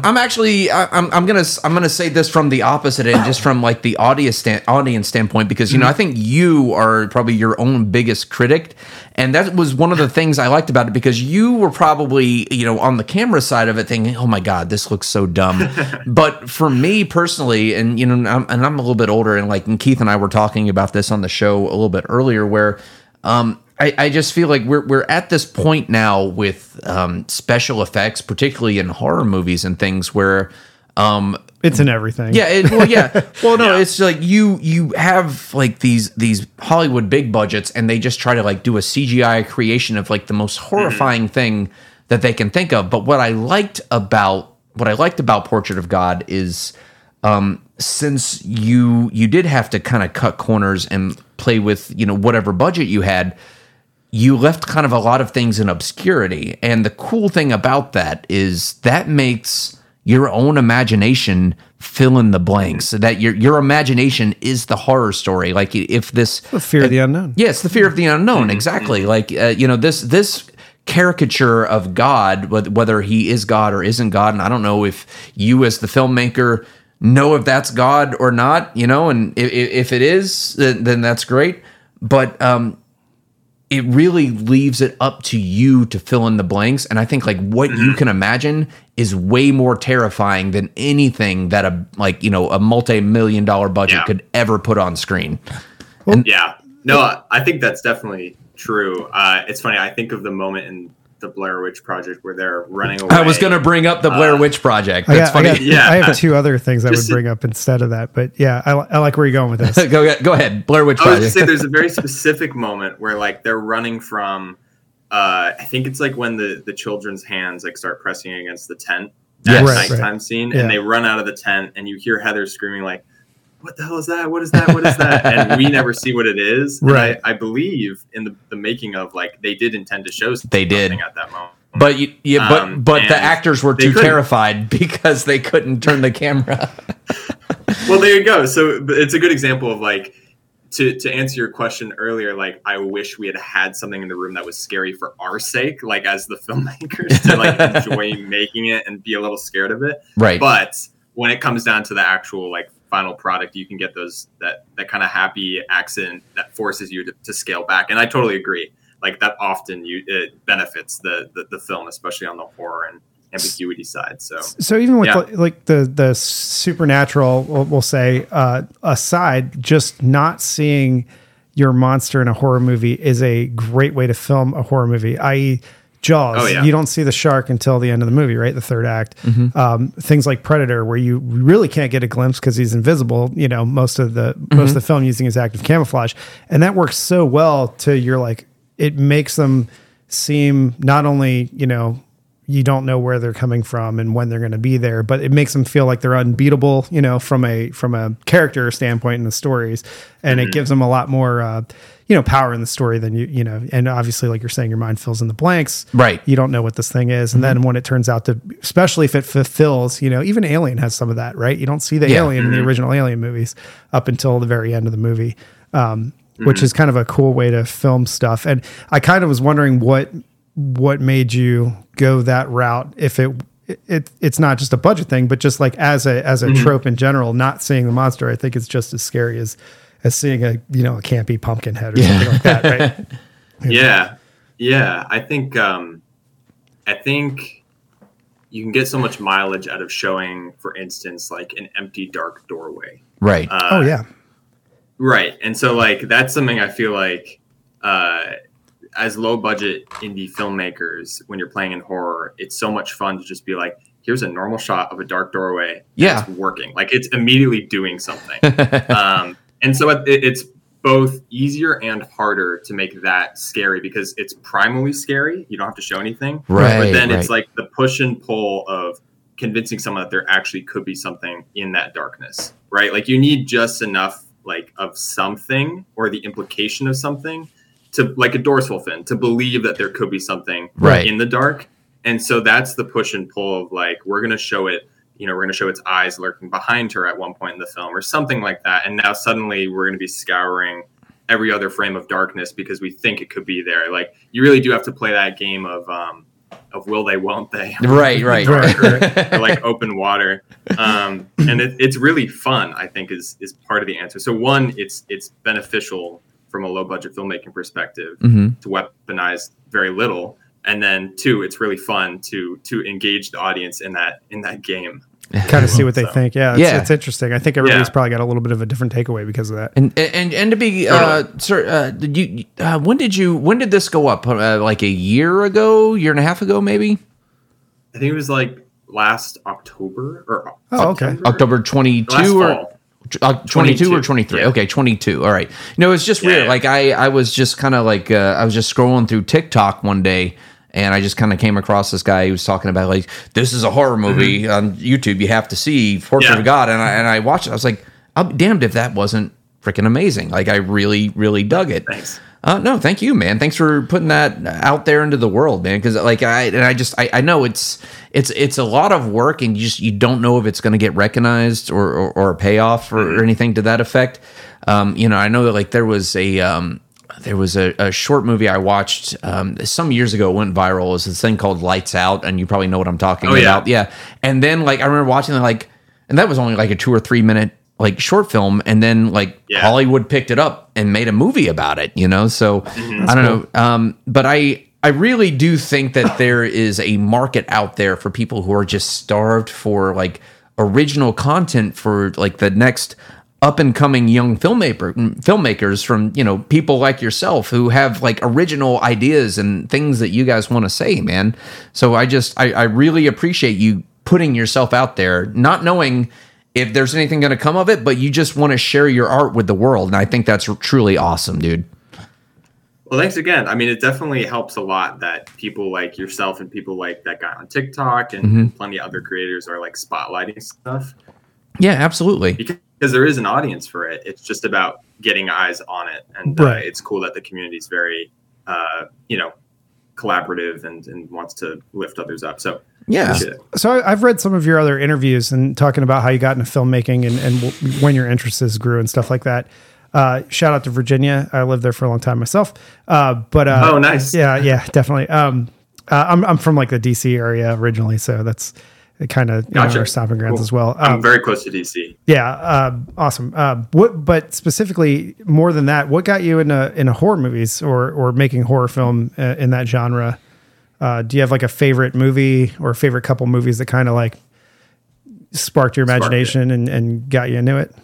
I'm gonna say this from the opposite end, just from like the audience standpoint, because I think you are probably your own biggest critic, and that was one of the things I liked about it, because you were probably on the camera side of it thinking, oh my God, this looks so dumb. But for me personally, and I'm a little bit older, and Keith and I were talking about this on the show a little bit earlier, where I just feel like we're at this point now with special effects, particularly in horror movies and things, where it's in everything. Yeah. Well, no, it's like you have like these Hollywood big budgets, and they just try to like do a CGI creation of like the most horrifying thing that they can think of. But what I liked about Portrait of God is, since you did have to kind of cut corners and play with whatever budget you had, you left kind of a lot of things in obscurity. And the cool thing about that is that makes your own imagination fill in the blanks, so that your imagination is the horror story. Like, if this The fear of the unknown. Yeah, it's the fear of the unknown. Exactly. Like, this caricature of God, whether he is God or isn't God, and I don't know if you as the filmmaker know if that's God or not, and if it is, then that's great. But it really leaves it up to you to fill in the blanks. And I think like what you can imagine is way more terrifying than anything that a multi-million-dollar budget could ever put on screen. Yeah, no, I think that's definitely true. It's funny. I think of the moment in the Blair Witch Project where they're running away. I was going to bring up the Blair Witch Project. That's funny. Yeah. I have two other things I would bring up instead of that, but yeah, I like where you're going with this. Go ahead. Blair Witch I Project. was just say there's a very specific moment where like they're running from, I think it's like when the children's hands like start pressing against the tent. That nighttime scene, and they run out of the tent, and you hear Heather screaming like, what the hell is that? What is that? What is that? And we never see what it is. Right. And I believe in the making of, like, they did intend to show something They did. at that moment. But but the actors were too terrified because they couldn't turn the camera. Well, there you go. So it's a good example of like, to answer your question earlier, like, I wish we had something in the room that was scary for our sake, like as the filmmakers, to like enjoy making it and be a little scared of it. Right. But when it comes down to the actual like final product, you can get that kind of happy accent that forces you to scale back. And I totally agree. Like that often it benefits the film, especially on the horror and ambiguity side. So even with like the supernatural, we'll say, aside, just not seeing your monster in a horror movie is a great way to film a horror movie, i.e. Jaws. You don't see the shark until the end of the movie, right? The third act. Things like Predator, where you really can't get a glimpse because he's invisible, most of the film using his active camouflage. And that works so well to your, like, it makes them seem not only, you don't know where they're coming from and when they're going to be there, but it makes them feel like they're unbeatable, from a character standpoint in the stories. And it gives them a lot more, power in the story than and obviously, like you're saying, your mind fills in the blanks, right? You don't know what this thing is. And then when it turns out to, especially if it fulfills, even Alien has some of that, right? You don't see the alien in the original Alien movies up until the very end of the movie. Which is kind of a cool way to film stuff. And I kind of was wondering what made you go that route. If it's not just a budget thing, but just like as a trope in general, not seeing the monster, I think it's just as scary as seeing a campy pumpkin head or something like that. Right. Yeah. I think you can get so much mileage out of showing, for instance, like an empty, dark doorway. Right. Oh yeah. Right. And so like, that's something I feel like, as low budget indie filmmakers, when you're playing in horror, it's so much fun to just be like, here's a normal shot of a dark doorway. Yeah. It's working. Like it's immediately doing something. And so it's both easier and harder to make that scary because it's primally scary. You don't have to show anything. Right. But then it's like the push and pull of convincing someone that there actually could be something in that darkness, right? Like you need just enough like of something or the implication of something to like a dorsal fin to believe that there could be something in the dark. And so that's the push and pull of like, we're going to show it, we're going to show its eyes lurking behind her at one point in the film or something like that. And now suddenly we're going to be scouring every other frame of darkness because we think it could be there. Like you really do have to play that game of will they, won't they? Right. or like open water. And it's really fun, I think is part of the answer. So one, it's beneficial from a low budget filmmaking perspective to weaponize very little. And then two, it's really fun to engage the audience in that game. Kind of see what they think. Yeah, it's interesting. I think everybody's probably got a little bit of a different takeaway because of that. And to be, sir, when did this go up? Like a year and a half ago, maybe? I think it was like last October or September. October 22 or 22 or 23. Okay, 22. All right. It's just weird. Like I was just kind of like I was just scrolling through TikTok one day. And I just kind of came across this guy who was talking about like, this is a horror movie on YouTube. You have to see Portrait of God. And I watched it. I was like, I'll be damned if that wasn't freaking amazing. Like I really, really dug it. Thanks. No, thank you, man. Thanks for putting that out there into the world, man. Because like I know it's a lot of work, and you don't know if it's going to get recognized or a payoff or anything to that effect. I know that like there was a short movie I watched some years ago. It went viral. It was this thing called Lights Out, and you probably know what I'm talking about. Yeah. And then like I remember watching it and that was only like a 2 or 3 minute like short film, and then Hollywood picked it up and made a movie about it. So I don't know. But I really do think that there is a market out there for people who are just starved for like original content for like the next up and coming young filmmakers from, people like yourself who have like original ideas and things that you guys want to say, man. So I really appreciate you putting yourself out there, not knowing if there's anything going to come of it, but you just want to share your art with the world. And I think that's truly awesome, dude. Well, thanks again. I mean, it definitely helps a lot that people like yourself and people like that guy on TikTok and plenty of other creators are like spotlighting stuff. Yeah, absolutely. Because there is an audience for it. It's just about getting eyes on it. And it's cool that the community is very, collaborative and wants to lift others up. So yeah. So I've read some of your other interviews and talking about how you got into filmmaking and when your interests grew and stuff like that. Shout out to Virginia. I lived there for a long time myself. Oh, nice. Yeah, definitely. I'm from like the DC area originally, so that's kind of our stomping grounds as well. I'm very close to DC. Yeah, awesome. But specifically, more than that, what got you into horror movies or making horror film in that genre? Do you have like a favorite movie or a favorite couple movies that kind of like sparked your imagination and got you into it?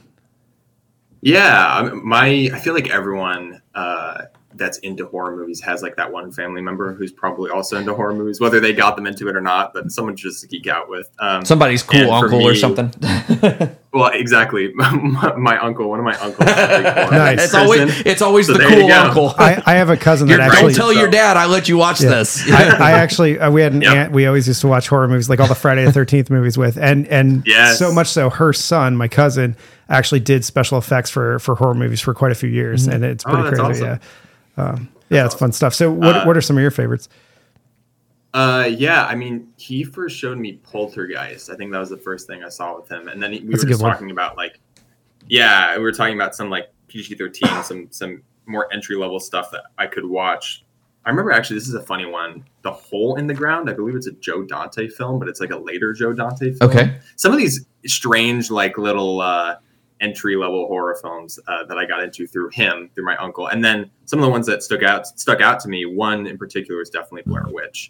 Yeah, I feel like everyone that's into horror movies has like that one family member who's probably also into horror movies, whether they got them into it or not, but someone just to geek out with. Somebody's cool uncle or something. Well, exactly. My uncle, one of my uncles. Nice. It's always So the there you cool go. uncle. I have a cousin that Don't actually. tell your dad I let you watch this. I actually we had an Yep. aunt we always used to watch horror movies, like all the Friday the 13th movies with, and Yes. so much so her son, my cousin, actually did special effects for horror movies for quite a few years, and it's pretty that's crazy. awesome. Yeah, it's fun stuff. So what are some of your favorites? Yeah, I mean, he first showed me Poltergeist. I think that was the first thing I saw with him, and then we That's a were good just one. talking about we were talking about some like PG-13, some more entry level stuff that I could watch. I remember actually, this is a funny one. The Hole in the Ground. I believe it's a Joe Dante film, but it's like a later Joe Dante film. Okay. Some of these strange, like little entry level horror films that I got into through my uncle, and then some of the ones that stuck out to me. One in particular was definitely Blair Witch.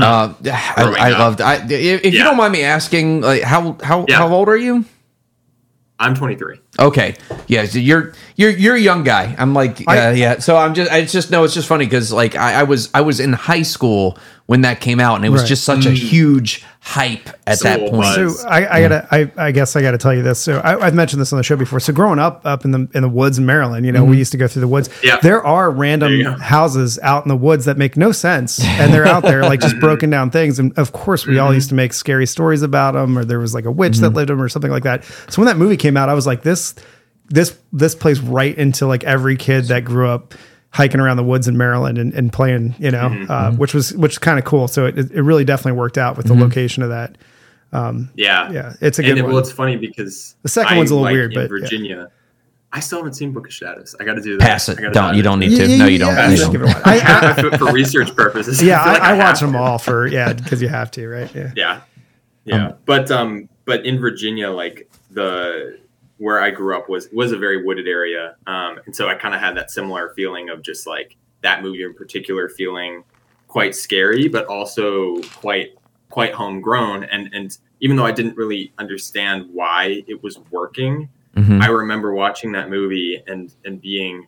I loved. If you Yeah. don't mind me asking, like how old are you? I'm 23. Okay, yeah, so you're a young guy. I'm like, yeah. So it's just funny because like I was in high school when that came out, and it was Right. just such a huge hype at that So point. buzz. So I guess I gotta tell you this. So I've mentioned this on the show before. So growing up in the woods in Maryland, we used to go through the woods. Yeah. There are random There you go. houses out in the woods that make no sense, and they're out there like just broken down things. And of course, we all used to make scary stories about them, or there was like a witch that lived them, or something like that. So when that movie came out, I was like, this plays right into like every kid that grew up hiking around the woods in Maryland and playing, which was kind of cool. So it really definitely worked out with the location of that. Yeah, it's a good one. Well, it's funny because The second one's a little weird, in but, Virginia, I still haven't seen Book of Shadows. I got to do that. Pass it. I gotta Don't do you that. don't need to. No, you don't. Yeah, You just don't. give it a while. For research purposes. Yeah, feel like I watch have them to. all because you have to, right? Yeah. Yeah. But in Virginia, like where I grew up was a very wooded area, and so I kind of had that similar feeling of just like that movie in particular feeling quite scary, but also quite homegrown. And even though I didn't really understand why it was working, Mhm. I remember watching that movie and being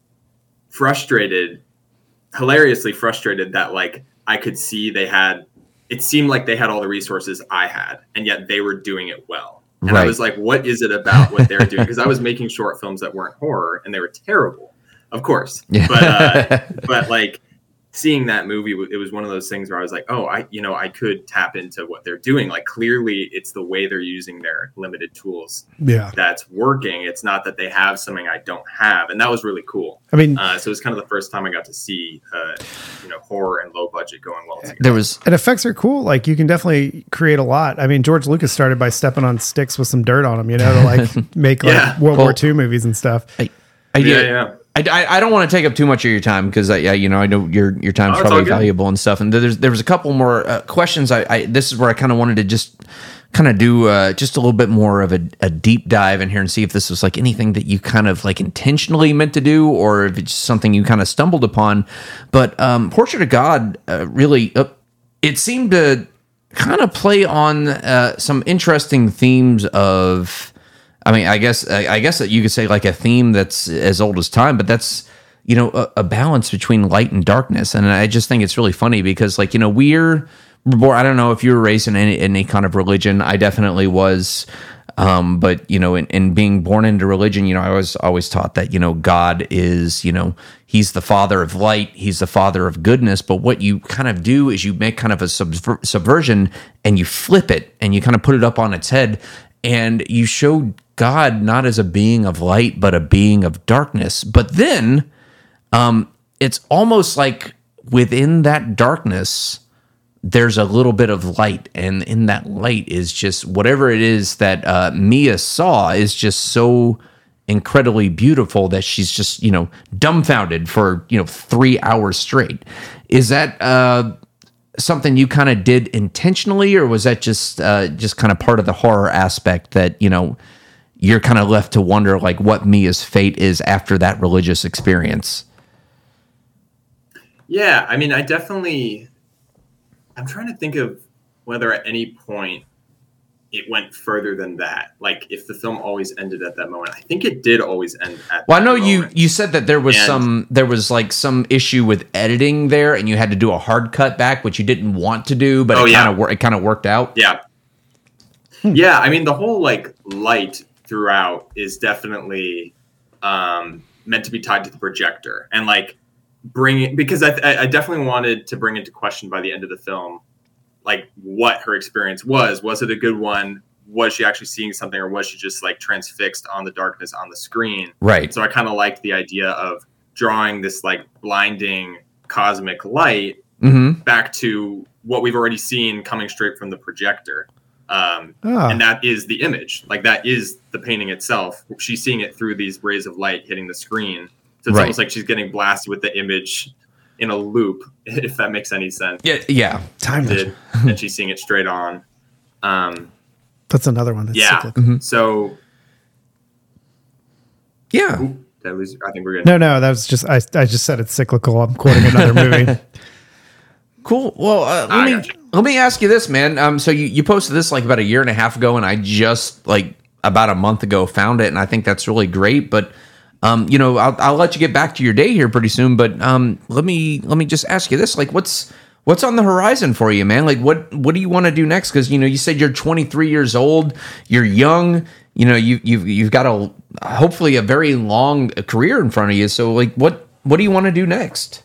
frustrated, hilariously frustrated that like I could see it seemed like they had all the resources I had, and yet they were doing it well. And I Right. was like, what is it about what they're doing? Because I was making short films that weren't horror, and they were terrible, of course. Yeah. But like seeing that movie, it was one of those things where I was like, oh, I could tap into what they're doing. Like clearly it's the way they're using their limited tools Yeah. that's working. It's not that they have something I don't have. And that was really cool. I mean, So it was kind of the first time I got to see, horror and low budget going well together. There was and effects are cool. Like you can definitely create a lot. I mean, George Lucas started by stepping on sticks with some dirt on them, to like make like Yeah. World Well- War II movies and stuff. Yeah. I don't want to take up too much of your time because I know your time's Oh, it's all probably good. valuable and stuff. And there was a couple more questions. This is where I kind of wanted to just kind of do just a little bit more of a deep dive in here and see if this was like anything that you kind of like intentionally meant to do or if it's something you kind of stumbled upon. But Portrait of God really it seemed to kind of play on some interesting themes of. I mean, I guess that you could say like a theme that's as old as time, but that's a balance between light and darkness, and I just think it's really funny because like we're born. I don't know if you were raised in any kind of religion. I definitely was, but in being born into religion, I was always taught that God is He's the Father of light, He's the Father of goodness. But what you kind of do is you make kind of a subversion and you flip it and you kind of put it up on its head. And you show God not as a being of light, but a being of darkness. But then it's almost like within that darkness, there's a little bit of light. And in that light is just whatever it is that Mia saw is just so incredibly beautiful that she's just, dumbfounded for, 3 hours straight. Is that something you kind of did intentionally, or was that just kind of part of the horror aspect that you're kind of left to wonder like what Mia's fate is after that religious experience? Yeah, I mean, I'm trying to think of whether at any point it went further than that. Like if the film always ended at that moment. I think it did always end at Well, I that know moment. you said that there was some issue with editing there, and you had to do a hard cut back, which you didn't want to do, but it kind of worked out. Yeah. Yeah, I mean the whole like light throughout is definitely meant to be tied to the projector, and like bring it, because I definitely wanted to bring into question by the end of the film, like what her experience was. Was it a good one? Was she actually seeing something, or was she just like transfixed on the darkness on the screen? Right. So I kind of liked the idea of drawing this like blinding cosmic light back to what we've already seen coming straight from the projector. And that is the image. Like that is the painting itself. She's seeing it through these rays of light hitting the screen. So it's almost like she's getting blasted with the image in a loop, if that makes any sense. Yeah. Time and she's seeing it straight on. That's another one. That's cyclical. So yeah. Did I lose? I think we're good. No, that was just I just said it's cyclical. I'm quoting another movie. Cool. Well, let me ask you this, man. So you posted this like about a year and a half ago, and I just like about a month ago found it, and I think that's really great. But I'll let you get back to your day here pretty soon. But let me just ask you this: like, what's on the horizon for you, man? Like, what do you want to do next? Because you said you're 23 years old, you're young. You've got hopefully a very long career in front of you. So like, what do you want to do next?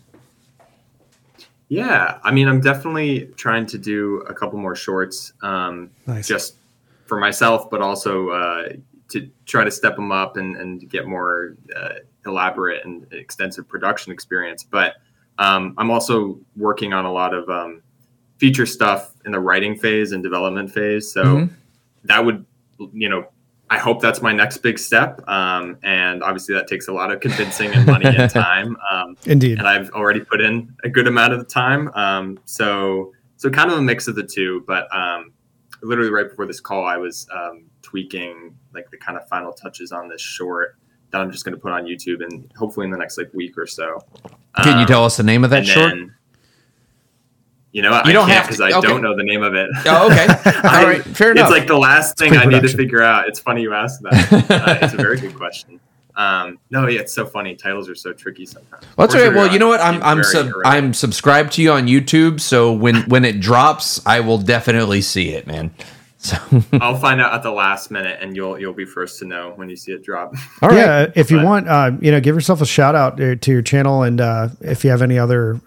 Yeah, I mean, I'm definitely trying to do a couple more shorts, Nice. just for myself, but also to try to step them up and get more elaborate and extensive production experience. But I'm also working on a lot of feature stuff in the writing phase and development phase. So that would, I hope that's my next big step. And obviously that takes a lot of convincing and money and time. Indeed. And I've already put in a good amount of the time. So kind of a mix of the two, but literally right before this call, I was tweaking like the kind of final touches on this short that I'm just going to put on YouTube, and hopefully in the next like week or so. Can you tell us the name of that short? You don't have to, because I don't know the name of it. Oh, okay. All right. Fair enough. It's like the last thing I need to figure out. It's funny you asked that. It's a very good question. It's so funny. Titles are so tricky sometimes. Well, that's okay. Well, you know what? I'm subscribed to you on YouTube, so when it drops, I will definitely see it, man. So I'll find out at the last minute, and you'll be first to know when you see it drop. All right. Yeah, if you want, give yourself a shout out to your channel, and if you have any other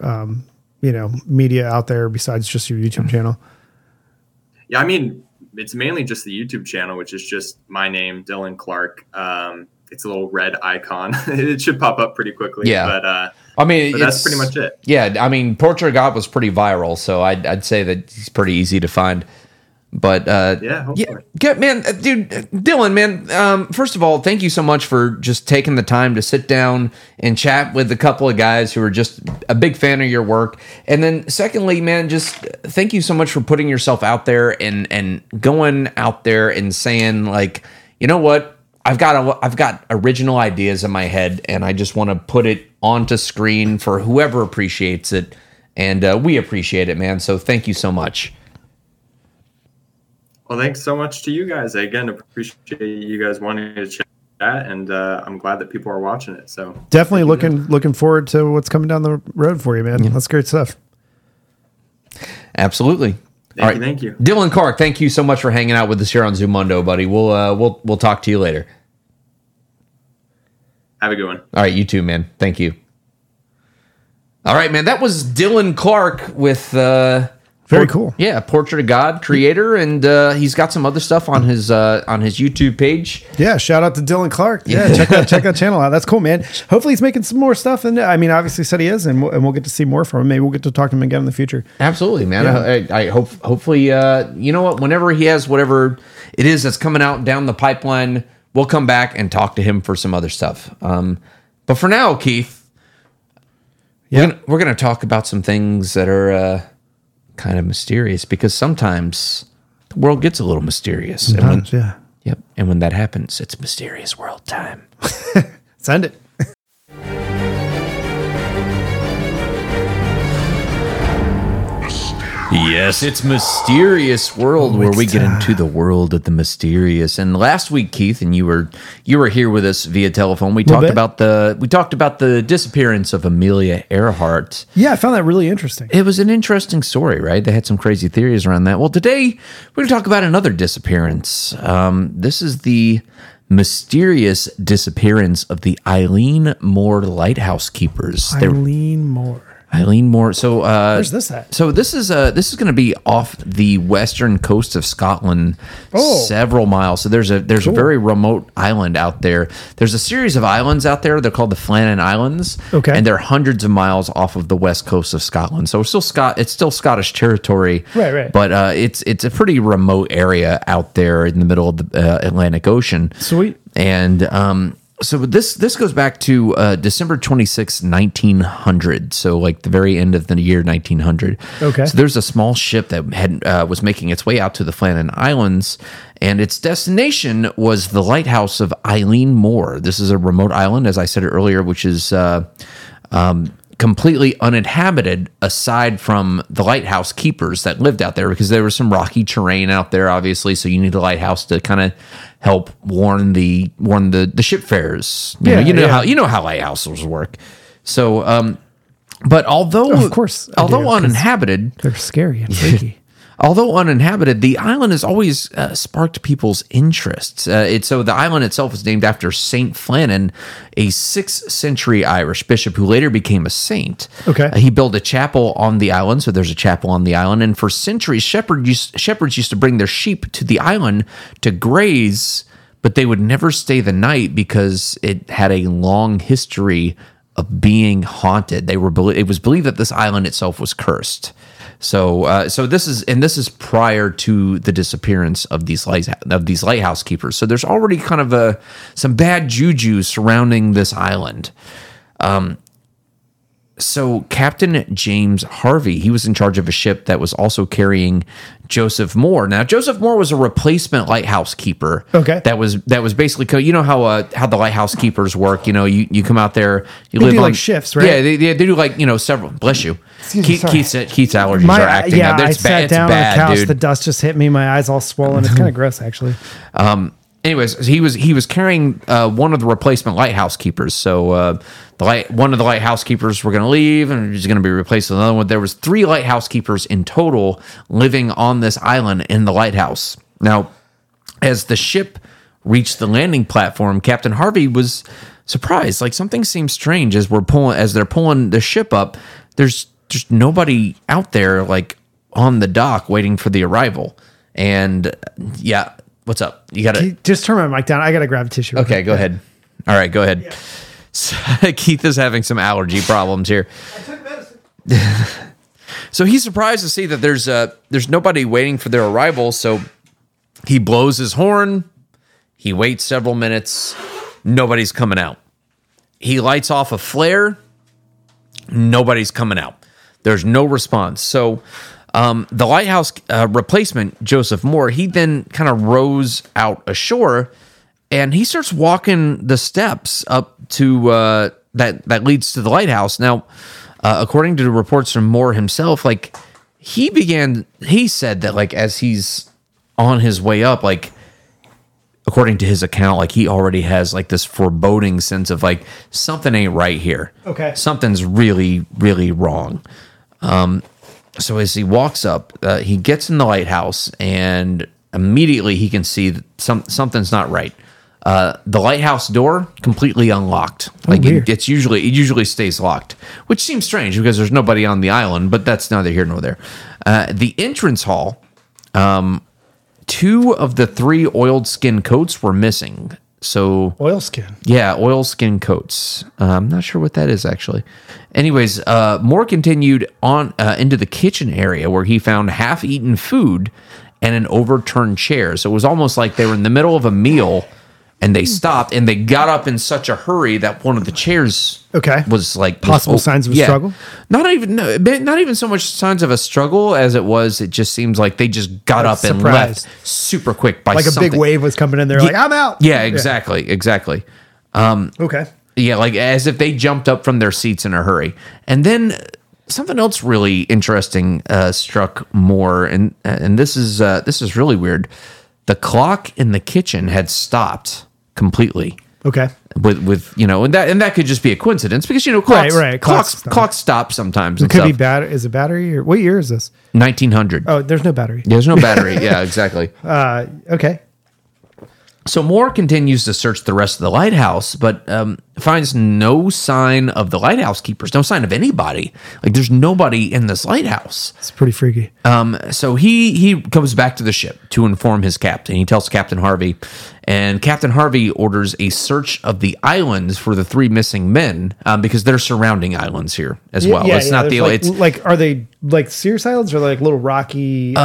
media out there besides just your YouTube channel. Yeah, I mean, it's mainly just the YouTube channel, which is just my name, Dylan Clark. It's a little red icon. It should pop up pretty quickly. Yeah. But that's pretty much it. Yeah, I mean, Portrait of God was pretty viral, so I'd say that he's pretty easy to find. But hopefully. Yeah, man, dude, Dylan, man. First of all, thank you so much for just taking the time to sit down and chat with a couple of guys who are just a big fan of your work. And then, secondly, man, just thank you so much for putting yourself out there and going out there and saying, like, you know what, I've got original ideas in my head, and I just want to put it onto screen for whoever appreciates it, and we appreciate it, man. So thank you so much. Well, thanks so much to you guys. I, again, appreciate you guys wanting to chat, and I'm glad that people are watching it. So definitely looking forward to what's coming down the road for you, man. Yeah. That's great stuff. Absolutely. Thank you. Dylan Clark, thank you so much for hanging out with us here on Zoomundo, buddy. We'll talk to you later. Have a good one. All right, you too, man. Thank you. All right, man. That was Dylan Clark with very cool. Yeah, Portrait of God creator, and he's got some other stuff on his YouTube page. Yeah, shout out to Dylan Clark. Yeah, check that channel out. That's cool, man. Hopefully he's making some more stuff, and I mean, obviously said he is, and we'll get to see more from him. Maybe we'll get to talk to him again in the future. Absolutely, man. Yeah. I hopefully you know what, whenever he has whatever it is that's coming out down the pipeline, we'll come back and talk to him for some other stuff. But for now, Keith, we're gonna talk about some things that are kind of mysterious, because sometimes the world gets a little mysterious. Sometimes, yeah. Yep. And when that happens, it's mysterious world time. Send it. Yes, it's Mysterious World, where we get into the world of the mysterious. And last week, Keith, and you were here with us via telephone. We talked about the disappearance of Amelia Earhart. Yeah, I found that really interesting. It was an interesting story, right? They had some crazy theories around that. Well, today we're going to talk about another disappearance. This is the mysterious disappearance of the Eileen Moore lighthouse keepers. Eileen Moore. Eileen Moore. So Where's this at? So this is going to be off the western coast of Scotland, several miles. So there's a very remote island out there. There's a series of islands out there. They're called the Flannan Islands. Okay. And they're hundreds of miles off of the west coast of Scotland. So it's still Scottish territory. Right. But it's a pretty remote area out there in the middle of the Atlantic Ocean. Sweet. And so this goes back to December 26, 1900. So like the very end of the year 1900. Okay. So there's a small ship that was making its way out to the Flannan Islands, and its destination was the lighthouse of Eileen Moore. This is a remote island, as I said earlier, which is completely uninhabited aside from the lighthouse keepers that lived out there, because there was some rocky terrain out there, obviously. So you need a lighthouse to kind of help warn the shipfarers. You know how lighthouses work. So, but although Of course I although do, 'cause uninhabited, They're scary and freaky. although uninhabited, the island has always sparked people's interests. So the island itself is named after Saint Flannan, a 6th century Irish bishop who later became a saint. Okay. He built a chapel on the island, so there's a chapel on the island. And for centuries, shepherds used to bring their sheep to the island to graze, but they would never stay the night because it had a long history of being haunted. It was believed that this island itself was cursed. So this is prior to the disappearance of these lighthouse keepers. So there's already kind of some bad juju surrounding this island. So Captain James Harvey, he was in charge of a ship that was also carrying Joseph Moore. Now, Joseph Moore was a replacement lighthouse keeper. Okay. That was basically, you know how the lighthouse keepers work. You know, you come out there, you live do on like shifts, right? Yeah, they do like several. Bless you. Excuse me, sorry. Keith's allergies are acting up. I sat down on the couch. Dude. The dust just hit me. My eyes all swollen. It's kind of gross, actually. Anyways, he was carrying one of the replacement lighthouse keepers. So one of the lighthouse keepers were going to leave, and he's going to be replaced with another one. There was 3 lighthouse keepers in total living on this island in the lighthouse. Now, as the ship reached the landing platform, Captain Harvey was surprised. Like, something seems strange as they're pulling the ship up. There's just nobody out there, like on the dock, waiting for the arrival. And yeah. What's up? You got to just turn my mic down. I got to grab a tissue. Okay, go ahead. All right, go ahead. Yeah. So, Keith is having some allergy problems here. I took medicine. So he's surprised to see that there's nobody waiting for their arrival. So he blows his horn. He waits several minutes. Nobody's coming out. He lights off a flare. Nobody's coming out. There's no response. So the lighthouse replacement, Joseph Moore, he then kind of rows out ashore, and he starts walking the steps up to that leads to the lighthouse. Now, according to the reports from Moore himself, like he said that like as he's on his way up, like according to his account, like he already has like this foreboding sense of like something ain't right here. Okay, something's really, really wrong. So as he walks up, he gets in the lighthouse, and immediately he can see that something's not right. The lighthouse door completely unlocked. Like it usually stays locked, which seems strange because there's nobody on the island. But that's neither here nor there. The entrance hall, 2 of the 3 oiled skin coats were missing. So oilskin. Yeah, oilskin coats. I'm not sure what that is actually. Anyways, Moore continued on into the kitchen area where he found half-eaten food and an overturned chair. So it was almost like they were in the middle of a meal and they stopped and they got up in such a hurry that one of the chairs was like possible signs of a struggle. Not even so much signs of a struggle as it just seems like they just got up and left super quick by like a big wave was coming in there. Like, I'm out. Yeah, exactly. Okay. Yeah, like as if they jumped up from their seats in a hurry. And then something else really interesting struck Moore, and this is really weird. The clock in the kitchen had stopped completely. Okay. With and that could just be a coincidence because clocks stop sometimes. It could be bad. Is it battery or what year is this? 1900. Oh, there's no battery. There's no battery. Yeah, exactly. Okay. So Moore continues to search the rest of the lighthouse, but finds no sign of the lighthouse keepers, no sign of anybody. Like, there's nobody in this lighthouse. It's pretty freaky. So he comes back to the ship to inform his captain. He tells Captain Harvey, and Captain Harvey orders a search of the islands for the 3 missing men, because they're surrounding islands here as well. It's not the like are they like Sears Islands or like little rocky?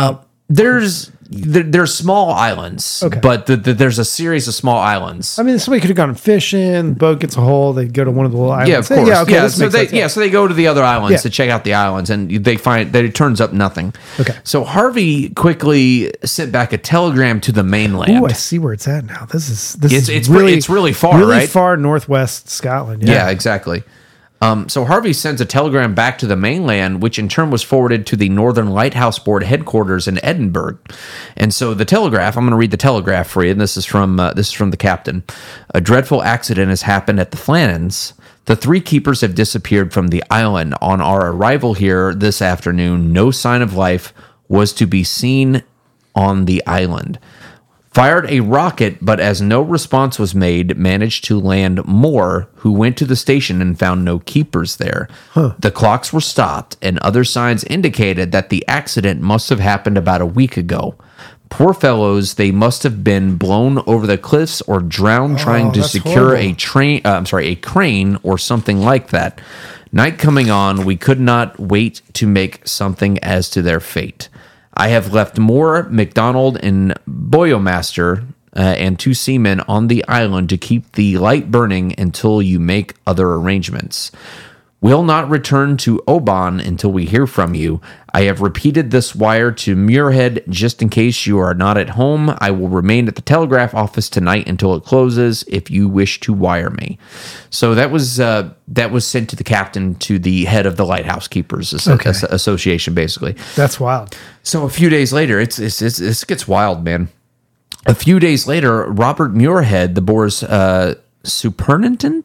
There's small islands, Okay. but there's a series of small islands. I mean, somebody could have gone fishing. Boat gets a hole. They go to one of the little islands. Yeah, of course. Yeah, okay, Yeah, this so makes they sense, so they go to the other islands Yeah. to check out the islands, and they find that it turns up nothing. Okay. So Harvey quickly sent back a telegram to the mainland. Ooh, I see where it's at now. This is It's really far, really right? far northwest Scotland. Yeah, exactly. So Harvey sends a telegram back to the mainland, which in turn was forwarded to the Northern Lighthouse Board headquarters in Edinburgh. And so the telegraph, I'm going to read the telegraph for you, and this is from the captain. A dreadful accident has happened at the Flannans. The 3 keepers have disappeared from the island. On our arrival here this afternoon, no sign of life was to be seen on the island. Fired a rocket, but as no response was made, managed to land Moore, who went to the station and found no keepers there. The clocks were stopped, and other signs indicated that the accident must have happened about a week ago. Poor fellows, they must have been blown over the cliffs or drowned trying to that's secure horrible. a crane or something like that. Night coming on, we could not wait to make something as to their fate. I have left Moore, MacDonald, and Boymaster and 2 seamen on the island to keep the light burning until you make other arrangements. Will not return to Oban until we hear from you. I have repeated this wire to Muirhead just in case you are not at home. I will remain at the telegraph office tonight until it closes if you wish to wire me. So that was sent to the captain, to the head of the Lighthouse Keepers Association, basically. That's wild. So a few days later, it gets wild, man. A few days later, Robert Muirhead, the board's superintendent,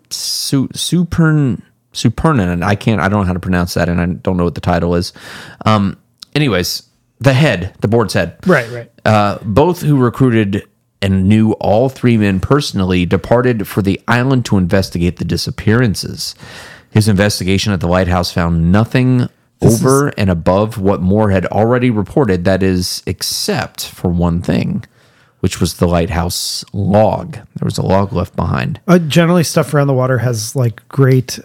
I don't know how to pronounce that, and I don't know what the title is. Anyways, the board's head. Right. Both who recruited and knew all 3 men personally departed for the island to investigate the disappearances. His investigation at the lighthouse found nothing over and above what Moore had already reported, that is, except for one thing, which was the lighthouse log. There was a log left behind. Generally, stuff around the water has like great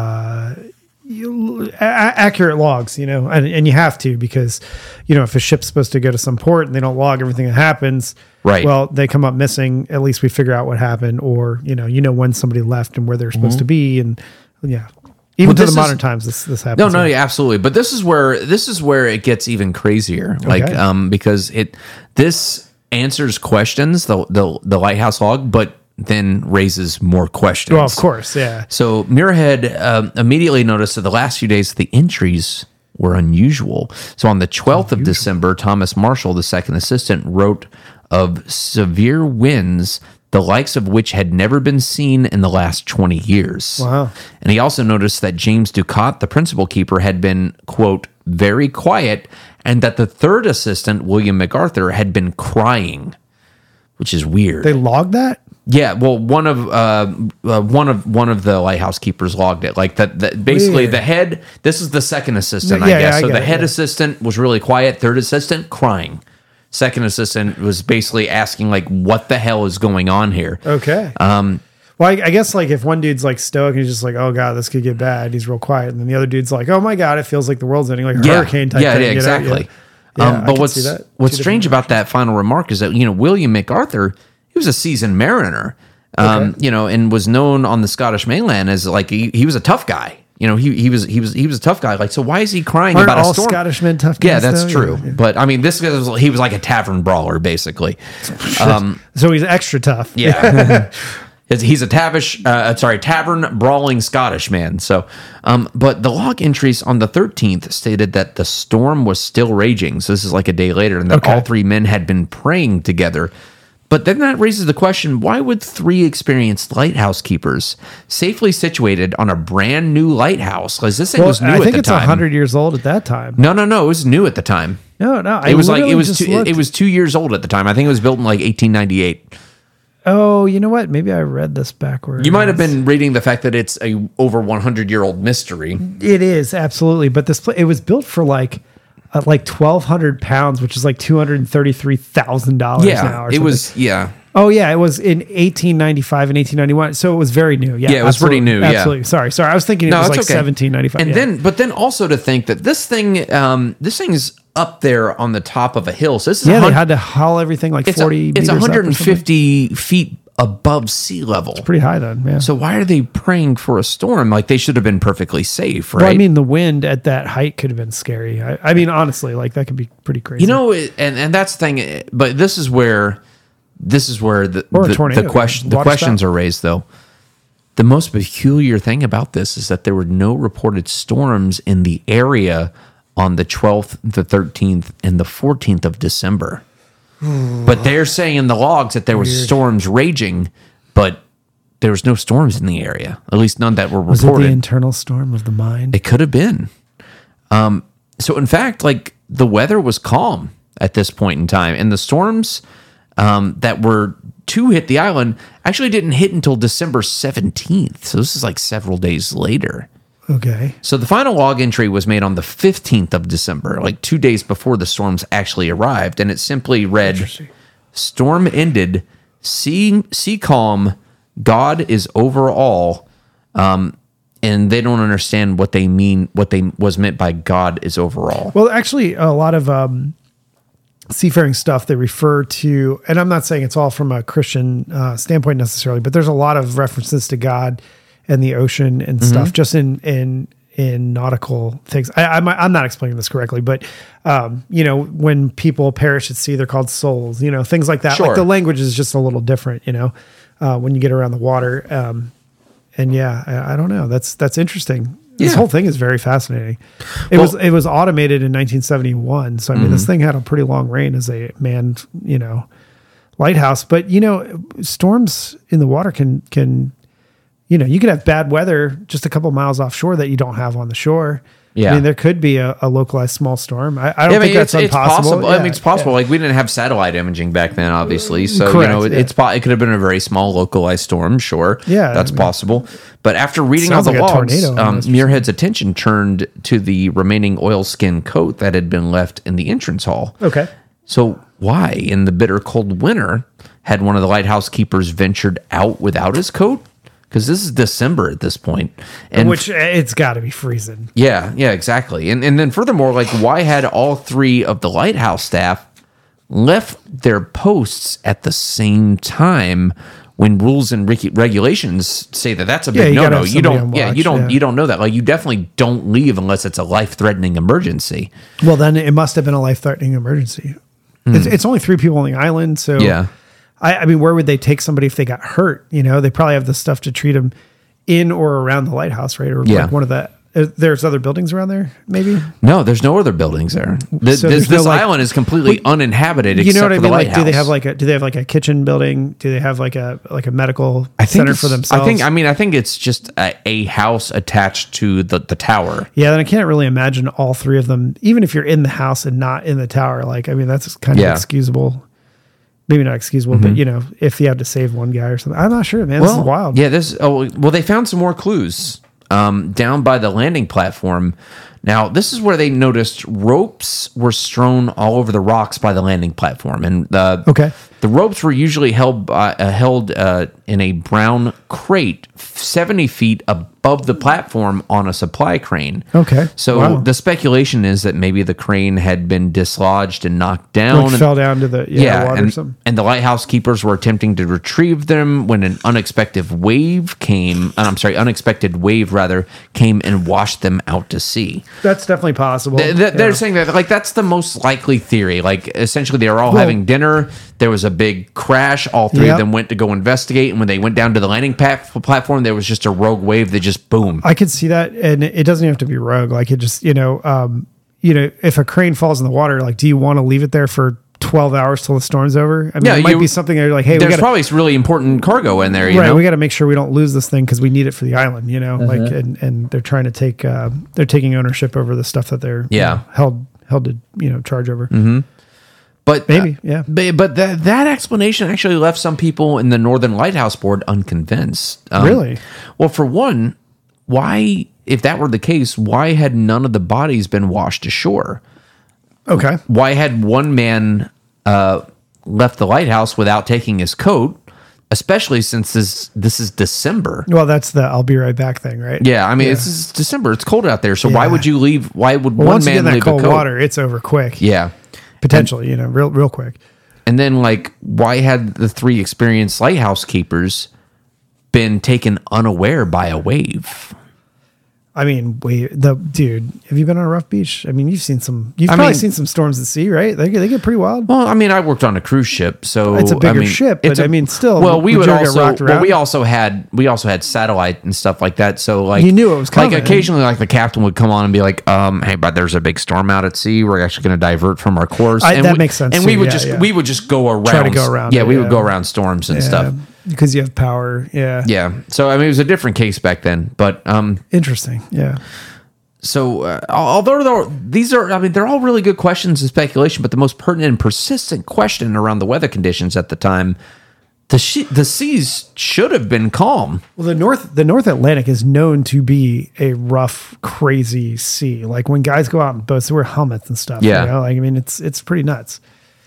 accurate logs, and you have to, because if a ship's supposed to go to some port and they don't log everything that happens, right? Well, they come up missing. At least we figure out what happened, or when somebody left and where they're supposed to be, and even to the modern times, this happens. No, yeah, absolutely. But this is where it gets even crazier, because this answers questions, the lighthouse log, but then raises more questions. Well, of course, yeah. So Muirhead immediately noticed that the last few days the entries were unusual. So on the 12th of December, Thomas Marshall, the second assistant, wrote of severe winds, the likes of which had never been seen in the last 20 years. Wow. And he also noticed that James Ducat, the principal keeper, had been, quote, very quiet, and that the third assistant, William MacArthur, had been crying, which is weird. They logged that? Yeah, well, one of the lighthouse keepers logged it. Like that basically Weird. the head. This is the second assistant, Yeah, I guess. I So get the it, head yeah. assistant was really quiet. Third assistant crying. Second assistant was basically asking like, "What the hell is going on here?" Okay. Well, I guess like if one dude's like stoic and he's just like, "Oh God, this could get bad," he's real quiet, and then the other dude's like, "Oh my God, it feels like the world's ending," like a hurricane type thing. Yeah, exactly. Yeah, I But can see that. what's Two strange different about that final remark is that William MacArthur, he was a seasoned mariner, and was known on the Scottish mainland as like he was a tough guy. He was a tough guy. Like, so why is he crying Aren't about all a storm? Scottish men tough guys? Yeah, that's though? true. Yeah. But I mean, he was like a tavern brawler, basically. So he's extra tough. Yeah. He's a tavern brawling Scottish man. So, but the log entries on the 13th stated that the storm was still raging. So this is like a day later, and that all 3 men had been praying together. But then that raises the question, why would 3 experienced lighthouse keepers safely situated on a brand new lighthouse? Because this thing was new at the time. I think it's 100 years old at that time. No, it was new at the time. No. It was 2 years old at the time. I think it was built in like 1898. Oh, you know what? Maybe I read this backwards. You might have been reading the fact that it's a over 100-year-old mystery. It is, absolutely. But it was built for like 1,200 pounds, which is like $233,000 now. Yeah, it was. Yeah. Oh yeah, it was in 1895 and 1891. So it was very new. Yeah, Yeah, it was pretty new, yeah. Absolutely. Sorry. I was thinking it was like it's okay. 1795. And then also to think that this thing's up there on the top of a hill. So this is they had to haul everything like 40 It's meters up or 150 feet above sea level. pretty high then. Yeah. So why are they praying for a storm? Like they should have been perfectly safe, right? Well, I mean, the wind at that height could have been scary. I mean, honestly, like that could be pretty crazy. You know, and that's the thing. But this is where the questions are raised, though. The most peculiar thing about this is that there were no reported storms in the area on the 12th, the 13th, and the 14th of December. But they're saying in the logs that there was storms raging, but there was no storms in the area. At least none that were reported. Was it the internal storm of the mind? It could have been. So in fact, like the weather was calm at this point in time, and the storms that were to hit the island actually didn't hit until December 17th. So this is like several days later. Okay. So the final log entry was made on the 15th of December, like 2 days before the storms actually arrived. And it simply read, storm ended, sea calm, God is over all. And they don't understand what they mean, was meant by God is over all. Well, actually, a lot of seafaring stuff they refer to, and I'm not saying it's all from a Christian standpoint necessarily, but there's a lot of references to God and the ocean and stuff just in nautical things. I'm not explaining this correctly, but when people perish at sea, they're called souls, things like that. Sure. Like the language is just a little different, when you get around the water. And yeah, I don't know. That's interesting. This whole thing is very fascinating. It was automated in 1971. So I mean, this thing had a pretty long reign as a manned, lighthouse. But storms in the water can you could have bad weather just a couple miles offshore that you don't have on the shore. Yeah. I mean, there could be a localized small storm. I don't think that's impossible. Yeah, I mean, it's possible. Like we didn't have satellite imaging back then, obviously. So, it could have been a very small localized storm. Sure. Yeah. That's possible. But after reading all the logs, Muirhead's attention turned to the remaining oilskin coat that had been left in the entrance hall. Okay. So why, in the bitter cold winter, had one of the lighthouse keepers ventured out without his coat? Because this is December at this point. And which it's got to be freezing. Yeah, exactly. And then furthermore, like, why had all three of the lighthouse staff left their posts at the same time when rules and regulations say that that's a big no-no? You don't know that. Like, you definitely don't leave unless it's a life-threatening emergency. Well, then it must have been a life-threatening emergency. It's only 3 people on the island, so yeah. I mean, where would they take somebody if they got hurt? They probably have the stuff to treat them in or around the lighthouse, right? Or like one of the. There's other buildings around there, maybe. No, there's no other buildings there. This island is completely uninhabited. You know what I mean? Like, do they have like a kitchen building? Do they have like a medical center for themselves? I think it's just a house attached to the tower. Yeah, then I can't really imagine all 3 of them, even if you're in the house and not in the tower. Like, I mean, that's kind of excusable. Maybe not excusable, but if you have to save one guy or something, I'm not sure, man. This is wild. Yeah, they found some more clues down by the landing platform. Now, this is where they noticed ropes were strewn all over the rocks by the landing platform, and the ropes were usually held in a brown crate 70 feet above the platform on a supply crane. Okay. So the speculation is that maybe the crane had been dislodged and knocked down. Like fell down to the water or something. And the lighthouse keepers were attempting to retrieve them when an unexpected wave came and washed them out to sea. That's definitely possible. They're saying that, like, that's the most likely theory. Like, essentially, they were all having dinner. There was a big crash. All 3 of them went to go investigate. And when they went down to the landing platform, there was just a rogue wave that just boom. I could see that. And it doesn't have to be rogue. Like, it just, if a crane falls in the water, like, do you want to leave it there for 12 hours till the storm's over? I mean, it might be something they're like, hey, there's probably some really important cargo in there. You know? We got to make sure we don't lose this thing because we need it for the island, like, and they're trying to they're taking ownership over the stuff that they're held to, charge over. Mm-hmm. But Maybe, yeah. But that explanation actually left some people in the Northern Lighthouse Board unconvinced. Really? Well, for one, why, if that were the case, why had none of the bodies been washed ashore? Okay. Why had one man left the lighthouse without taking his coat, especially since this is December? Well, that's the "I'll be right back" thing, right? Yeah, I mean, it's December. It's cold out there. So why Yeah. would you leave? Why would Well, one once you get man in that leave cold a coat? water, it's over quick. Yeah. Potentially, real quick. And then, like, why had the 3 experienced lighthouse keepers been taken unaware by a wave? I mean, dude, have you been on a rough beach? I mean, you've probably seen some storms at sea, right? They get pretty wild. Well, I mean, I worked on a cruise ship, so It's a bigger ship, but still. Well, we would would you ever get also. rocked Well, around? we also had satellite and stuff like that. So, like, You knew it was coming. Like, occasionally, like, the captain would come on and be like, "Hey, but there's a big storm out at sea. We're actually going to divert from our course." That makes sense, And too. we would Yeah, yeah. we would just go around. Try to go around Yeah, it, we would yeah. go around storms and stuff. because you have power. Yeah. Yeah. So, I mean, it was a different case back then, but Interesting. Yeah. So, although these are, I mean, they're all really good questions and speculation, but the most pertinent and persistent question around the weather conditions at the time, the seas should have been calm. Well, the North Atlantic is known to be a rough, crazy sea. Like when guys go out in boats, they wear helmets and stuff. Yeah. Like, I mean, it's pretty nuts.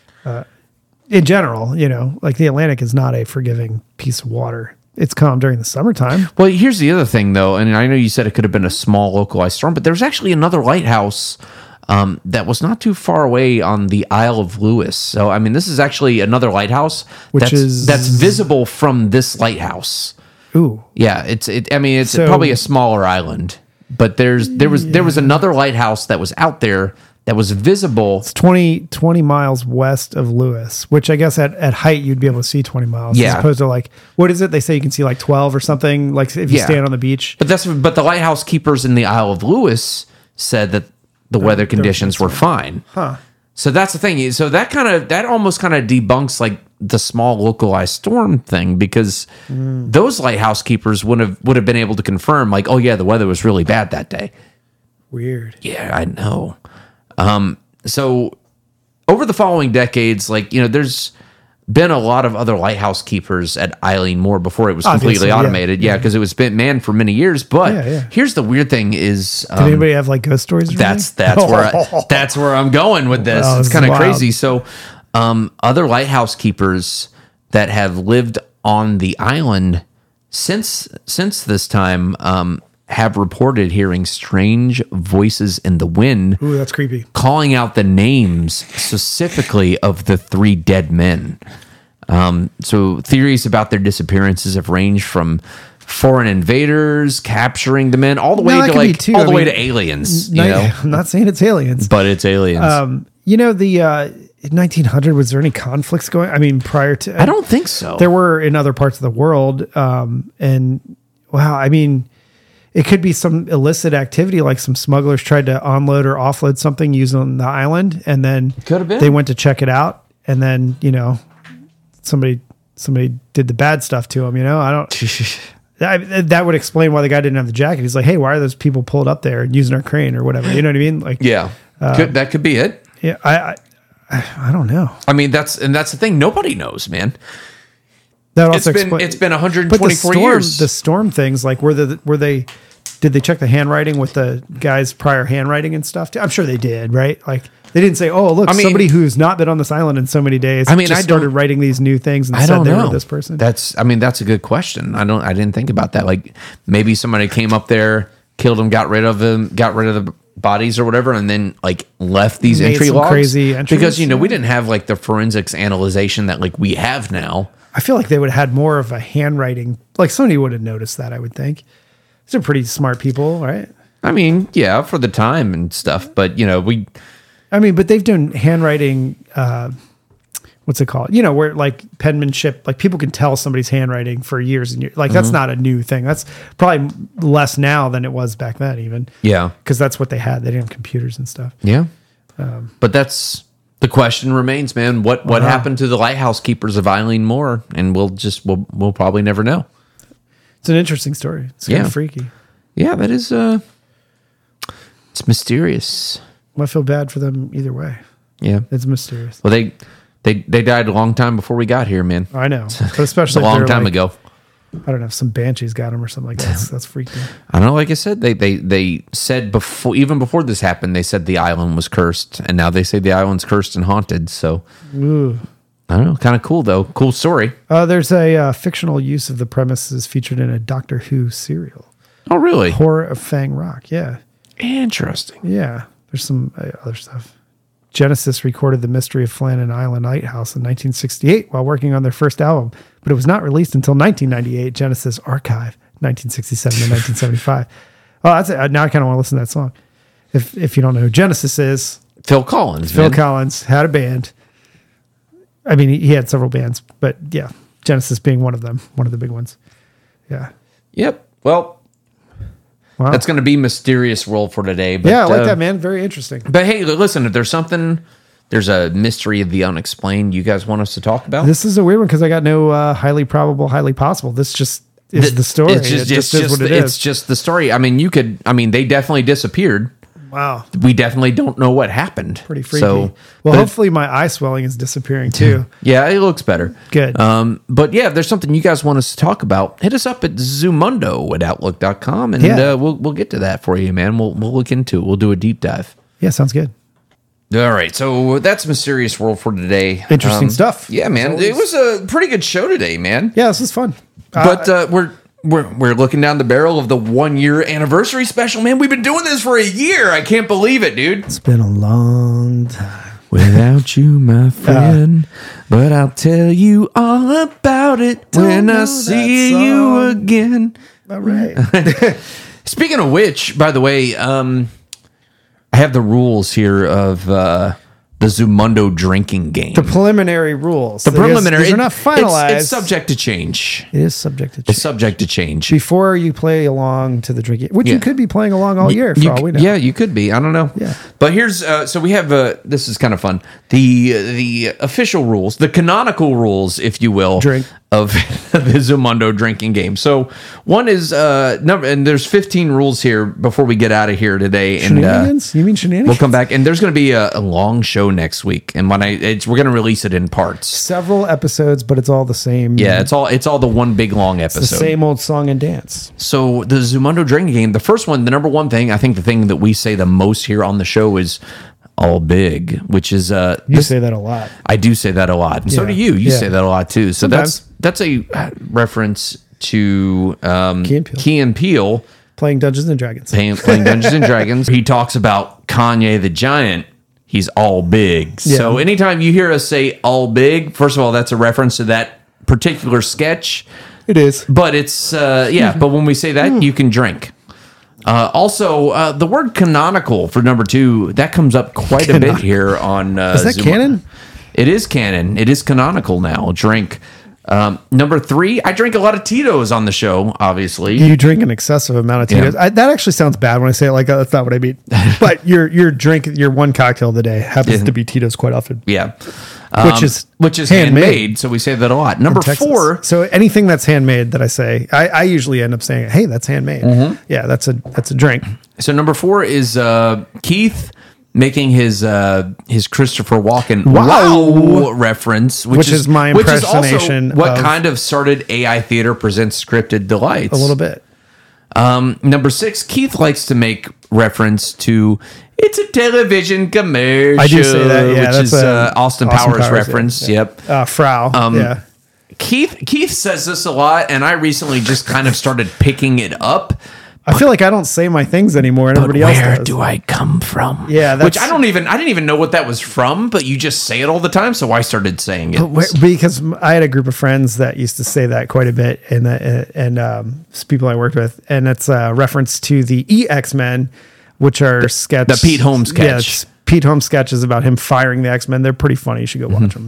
In general, like the Atlantic is not a forgiving piece of water. It's calm during the summertime. Well, here's the other thing, though, and I know you said it could have been a small localized storm, but there's actually another lighthouse that was not too far away on the Isle of Lewis. So, I mean, this is actually another lighthouse that's visible from this lighthouse. Ooh. Yeah, it's So- probably a smaller island, but there was another lighthouse that was out there that was visible. It's 20 miles west of Lewis, which I guess at height you'd be able to see 20 miles. Yeah. As opposed to like, what is it? They say you can see like 12 or something, like if you Yeah. stand on the beach. But the lighthouse keepers in the Isle of Lewis said that the weather conditions were fine. Huh. So that's the thing. So that almost kind of debunks like the small localized storm thing, because those lighthouse keepers would have been able to confirm like, oh yeah, the weather was really bad that day. Weird. Yeah, I know. So over the following decades, like, there's been a lot of other lighthouse keepers at Eileen Moore before it was completely Obviously, yeah. automated. Yeah, because it was been manned for many years. But Yeah. here's the weird thing is, Did anybody have like ghost stories? Or that's anything? that's where I'm going with this. Oh, It's this kind is of wild. crazy. So, other lighthouse keepers that have lived on the island since this time have reported hearing strange voices in the wind, Ooh, that's creepy. calling out the names specifically of the 3 dead men. So theories about their disappearances have ranged from foreign invaders capturing the men all the way that to could be like too. all the I way mean, to aliens. I'm not saying it's aliens. But it's aliens. In 1900, was there any conflicts going? I mean, prior to I don't think so. there were in other parts of the world, and wow, I mean, it could be some illicit activity, like some smugglers tried to onload or offload something using the island, and then Could have been. they went to check it out, and then somebody did the bad stuff to them. I don't. That would explain why the guy didn't have the jacket. He's like, hey, why are those people pulled up there and using our crane or whatever? You know what I mean? Like, yeah. That could be it. yeah, I don't know. I mean, that's the thing. Nobody knows, man. That It's also been explains. 124 years. The storm things, like did they check the handwriting with the guy's prior handwriting and stuff? I'm sure they did, right? Like they didn't say, "Oh, look, I mean- somebody who's not been on this island in so many days." I mean, just I started don't- writing these new things and I said don't they know. were this person. That's a good question. I didn't think about that. Like maybe somebody came up there, killed him, got rid of the bodies or whatever, and then like left these Made entry some logs. crazy entries, because we yeah. didn't have like the forensics analyzation that like we have now. I feel like they would have had more of a handwriting. Like somebody would have noticed that. I would think. These are pretty smart people, right? I mean, yeah, for the time and stuff, but But they've done handwriting. What's it called? Where like penmanship, like people can tell somebody's handwriting for years and years. Like that's not a new thing. That's probably less now than it was back then, even. yeah, Because that's what they had. They didn't have computers and stuff. yeah. But that's the question remains, man. What happened to the lighthouse keepers of Eileen Moore? And we'll probably never know. It's an interesting story. It's kind Yeah. of freaky. Yeah, that is it's mysterious. I feel bad for them either way. Yeah. It's mysterious. Well, they died a long time before we got here, man. I know, but It's especially a if long they're time like, ago. I don't know, if some banshees got him or something like that. That's freaky. I don't know. Like I said, they said before, even before this happened, they said the island was cursed, and now they say the island's cursed and haunted. So Ooh. I don't know. Kind of cool though. Cool story. There's a fictional use of the premises featured in a Doctor Who serial, Oh, really? Horror of Fang Rock. Yeah, Interesting. yeah. There's some other stuff. Genesis recorded The Mystery of Flannan Island Lighthouse in 1968 while working on their first album, but it was not released until 1998. Genesis Archive, 1967 to 1975. Oh, that's it. Now I kind of want to listen to that song. If you don't know who Genesis is, Phil Collins. Phil man. Collins had a band. I mean, he had several bands, but yeah, Genesis being one of them, one of the big ones. Yeah. Yep. Well, Wow. that's going to be Mysterious World for today. But, Yeah, I like that, man. Very interesting. But hey, listen, if there's a mystery of the unexplained you guys want us to talk about? This is a weird one because I got no highly probable, highly possible. This just is the story. It's just, it just is what it is. It's just the story. I mean, they definitely disappeared. Wow. We definitely don't know what happened. Pretty freaky. So, well, but hopefully my eye swelling is disappearing too. yeah, it looks better. Good. But yeah, if there's something you guys want us to talk about, hit us up at Zumundo@outlook.com and Yeah. we'll get to that for you, man. We'll look into it. We'll do a deep dive. Yeah, sounds good. All right, so that's Mysterious World for today. Interesting stuff. Yeah, man, As it always. was a pretty good show today, man. Yeah, this is fun. But we're looking down the barrel of the 1 year anniversary special, man. We've been doing this for a year. I can't believe it, dude. It's been a long time. Without you, my friend, but I'll tell you all about it when know I that see you song. again. All right. Speaking of which, by the way, I have the rules here of the Zumundo drinking game. The preliminary rules. The preliminary. These are not finalized. It's subject to change. It is subject to It's change. subject to change. Before you play along to the drinking, which Yeah. you could be playing along all year for all we know. Yeah, you could be. I don't know. Yeah. But here's so we have this is kind of fun. The official rules, the canonical rules, if you will, Drink. of the Zumundo drinking game. So one is and there's 15 rules here before we get out of here today. And Shenanigans? You mean shenanigans? we'll come back, and there's going to be a long show next week, and we're going to release it in parts. Several episodes, but it's all the same. Yeah, it's all the one big long It's episode. the same old song and dance. So the Zumundo drinking game, the first one, the number one thing, I think the thing that we say the most here on the show is all big, which is You say that a lot. I do say that a lot, and so Yeah. do you. You Yeah. say that a lot too. So Sometimes. that's a reference to Key and Peele. Key and Peele Playing Dungeons and Dragons. playing Dungeons and Dragons. He talks about Kanye the Giant. He's all big. So Yeah. anytime you hear us say all big, first of all, that's a reference to that particular sketch. It is. But it's but when we say that, you can drink. Also, the word canonical for number 2, that comes up quite a bit here on Is that canon? It is canon. It is canonical now. Drink. Number 3, I drink a lot of Tito's on the show, obviously. You drink an excessive amount of Tito's. Yeah. That actually sounds bad when I say it like that. That's not what I mean. But your one cocktail of the day happens Yeah. to be Tito's quite often. Yeah. Which is handmade. handmade. So we say that a lot. Number Texas. 4, So anything that's handmade that I say, I usually end up saying, "Hey, that's handmade." Mm-hmm. Yeah, that's a drink. so number 4 is Keith making his Christopher Walken Wow. reference, Which is my impersonation also what of- kind of started AI Theater Presents Scripted Delights. A little bit. Number 6, Keith likes to make reference to it's a television commercial. I do say that. Yeah, which that's is a Austin Austin Powers Powers, reference. yeah. Yep. Frau. Yeah. Keith says this a lot, and I recently just kind of started picking it up. I feel like I don't say my things anymore, and But everybody else where does. do I come from? Yeah, which that's- I didn't even know what that was from, but you just say it all the time, so I started saying it. Because I had a group of friends that used to say that quite a bit, and people I worked with, and it's a reference to the X-Men, which are sketch. the Pete Holmes sketch. Yeah, it's Pete Holmes sketches about him firing the X-Men. They're pretty funny. You should go watch them. Yeah.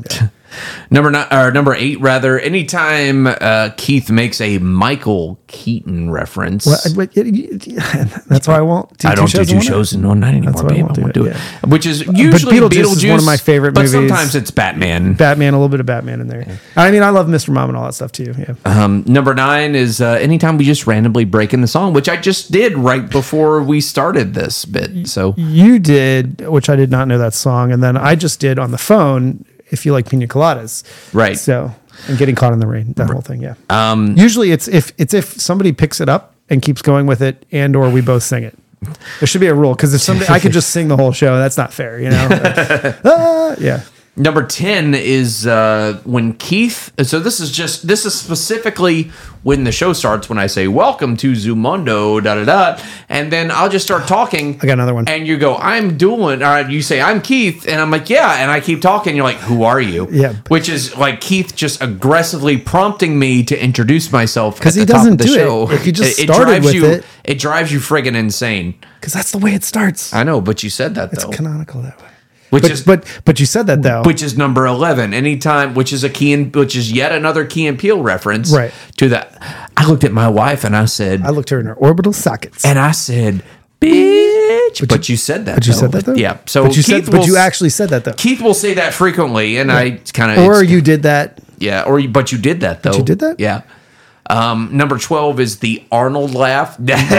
Number 8, rather. Anytime Keith makes a Michael Keaton reference. That's why I won't do I don't do 2 shows in one night anymore, That's why I babe. won't I won't do do it, it. Which is usually Beetlejuice Beetlejuice. is one of my favorite but movies. sometimes it's Batman. Batman, a little bit of Batman in there. I mean, I love Mr. Mom and all that stuff too. Yeah. Number 9 is anytime we just randomly break in the song, which I just did right before we started this bit. So You did, which I did not know that song, and then I just did on the phone. If you like pina coladas, Right. So and getting caught in the rain, that whole thing. Yeah. Usually it's if somebody picks it up and keeps going with it, and or we both sing it. There should be a rule, because if somebody I could just sing the whole show, that's not fair, you know. Yeah. Number 10 is when Keith. So this is specifically when the show starts, when I say, welcome to Zumundo, and then I'll just start talking. I got another one. And you go, I'm Doolin. You say, I'm Keith. And I'm like, yeah. And I keep talking. You're like, who are you? Yeah. Which is like Keith just aggressively prompting me to introduce myself. Because at he the top doesn't of the do show. it. If you just started with it. It drives you friggin' insane. Because that's the way it starts. I know, but you said that, It's though. canonical that way. Which But you said that though. Which is number 11. Anytime, which is yet another Key and Peele reference, Right. To that. I looked at my wife and I said, I looked her in her orbital sockets. and I said, bitch. But you said that. But you said that though. Yeah. So but you Keith said, but you actually said that though. Keith will say that frequently, and I kind of. Or you did that. Yeah. But you did that though. you did that? Yeah. Number 12 is the Arnold laugh.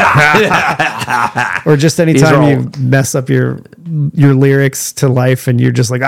Or just anytime you mess up your lyrics to life and you're just like, the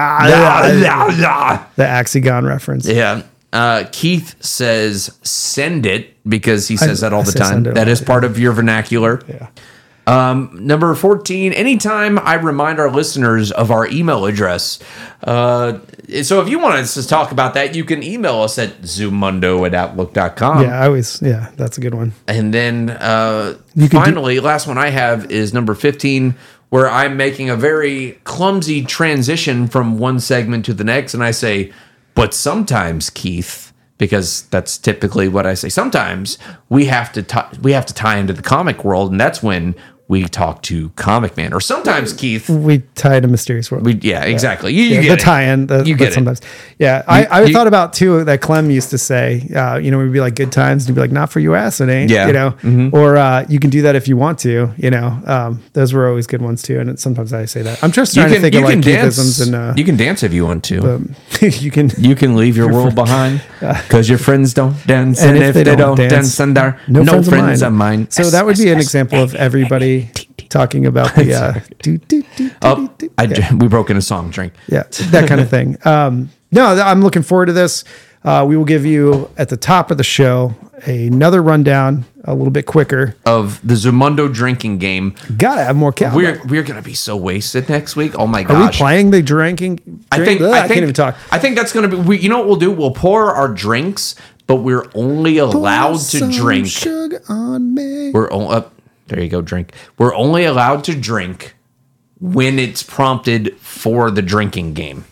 Axigon reference. Yeah. Keith says, send it, because he says that all I the say time. send it That all is the part of your vernacular. Yeah. Number 14, anytime I remind our listeners of our email address. So if you want us to talk about that, you can email us at zumundo@outlook.com. Yeah, that's a good one. And then You can finally, last one I have is number 15, where I'm making a very clumsy transition from one segment to the next. And I say, but sometimes, Keith, because that's typically what I say. Sometimes we have to tie into the comic world, and that's when we talk to Comic Man. Or sometimes, Keith, We tie to Mysterious World. exactly. You get the it. tie-in. You get it. Sometimes. Yeah, I thought about too that Clem used to say. We'd be like, good times, and he'd be like, not for you, ass, it ain't. Yeah. Or you can do that if you want to. Those were always good ones too. And sometimes I say that. I'm just trying to think of like Keithisms and. You can dance if you want to. You can. You can leave your world behind because your friends don't dance, And and if if they they don't don't dance, dance, then they're no no friends friends of of mine. So that would be an example of everybody talking about the We broke in a song. Drink. yeah, that kind of thing. No, I'm looking forward to this. We will give you at the top of the show another rundown, a little bit quicker. Of the Zumundo drinking game. Gotta have more cowbell. We're gonna be so wasted next week. Oh my Are we gosh! playing the drinking? I think I can't even talk. I think that's gonna be. You know what we'll do? We'll pour our drinks, but we're only allowed to Some drink. sugar on me. We're only. There you go. Drink. We're only allowed to drink when it's prompted for the drinking game.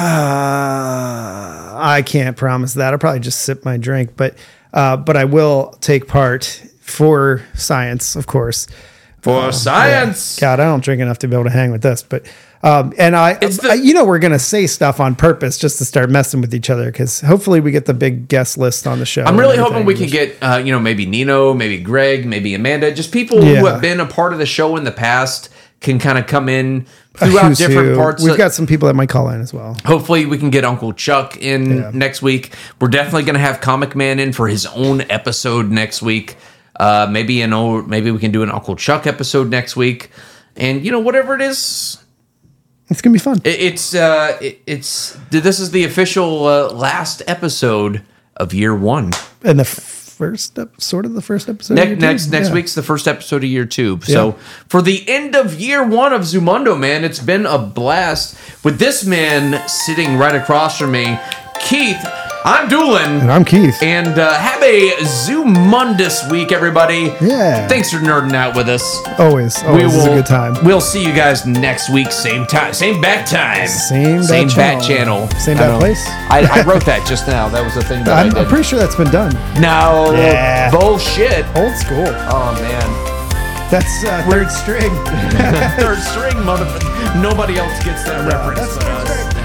I can't promise that. I'll probably just sip my drink, but I will take part for science, of course. For science. God, I don't drink enough to be able to hang with this, but and we're gonna say stuff on purpose just to start messing with each other, because hopefully we get the big guest list on the show. I'm really hoping we can get maybe Nino, maybe Greg, maybe Amanda, just people who have been a part of the show in the past can kind of come in throughout different parts. We've got some people that might call in as well. Hopefully we can get Uncle Chuck in next week. We're definitely going to have Comic Man in for his own episode next week. Maybe we can do an Uncle Chuck episode next week. And whatever it is, it's gonna be fun. This is the official last episode of year 1. And the first episode. Next week's the first episode of year 2. So for the end of year 1 of Zumundo, man, it's been a blast with this man sitting right across from me, Keith. I'm Doolin. And I'm Keith. And have a Zumundus week, everybody. Yeah. Thanks for nerding out with us. Always is a good time. We'll see you guys next week, same time, same bat time. Same bat channel. Same I bat know. place. I wrote that just now. That was the thing that I I'm did. pretty sure that's been done. No. Yeah. Bullshit. Old school. Oh, man. That's third string. Third string, motherfucker. Nobody else gets that reference that's but third us. string.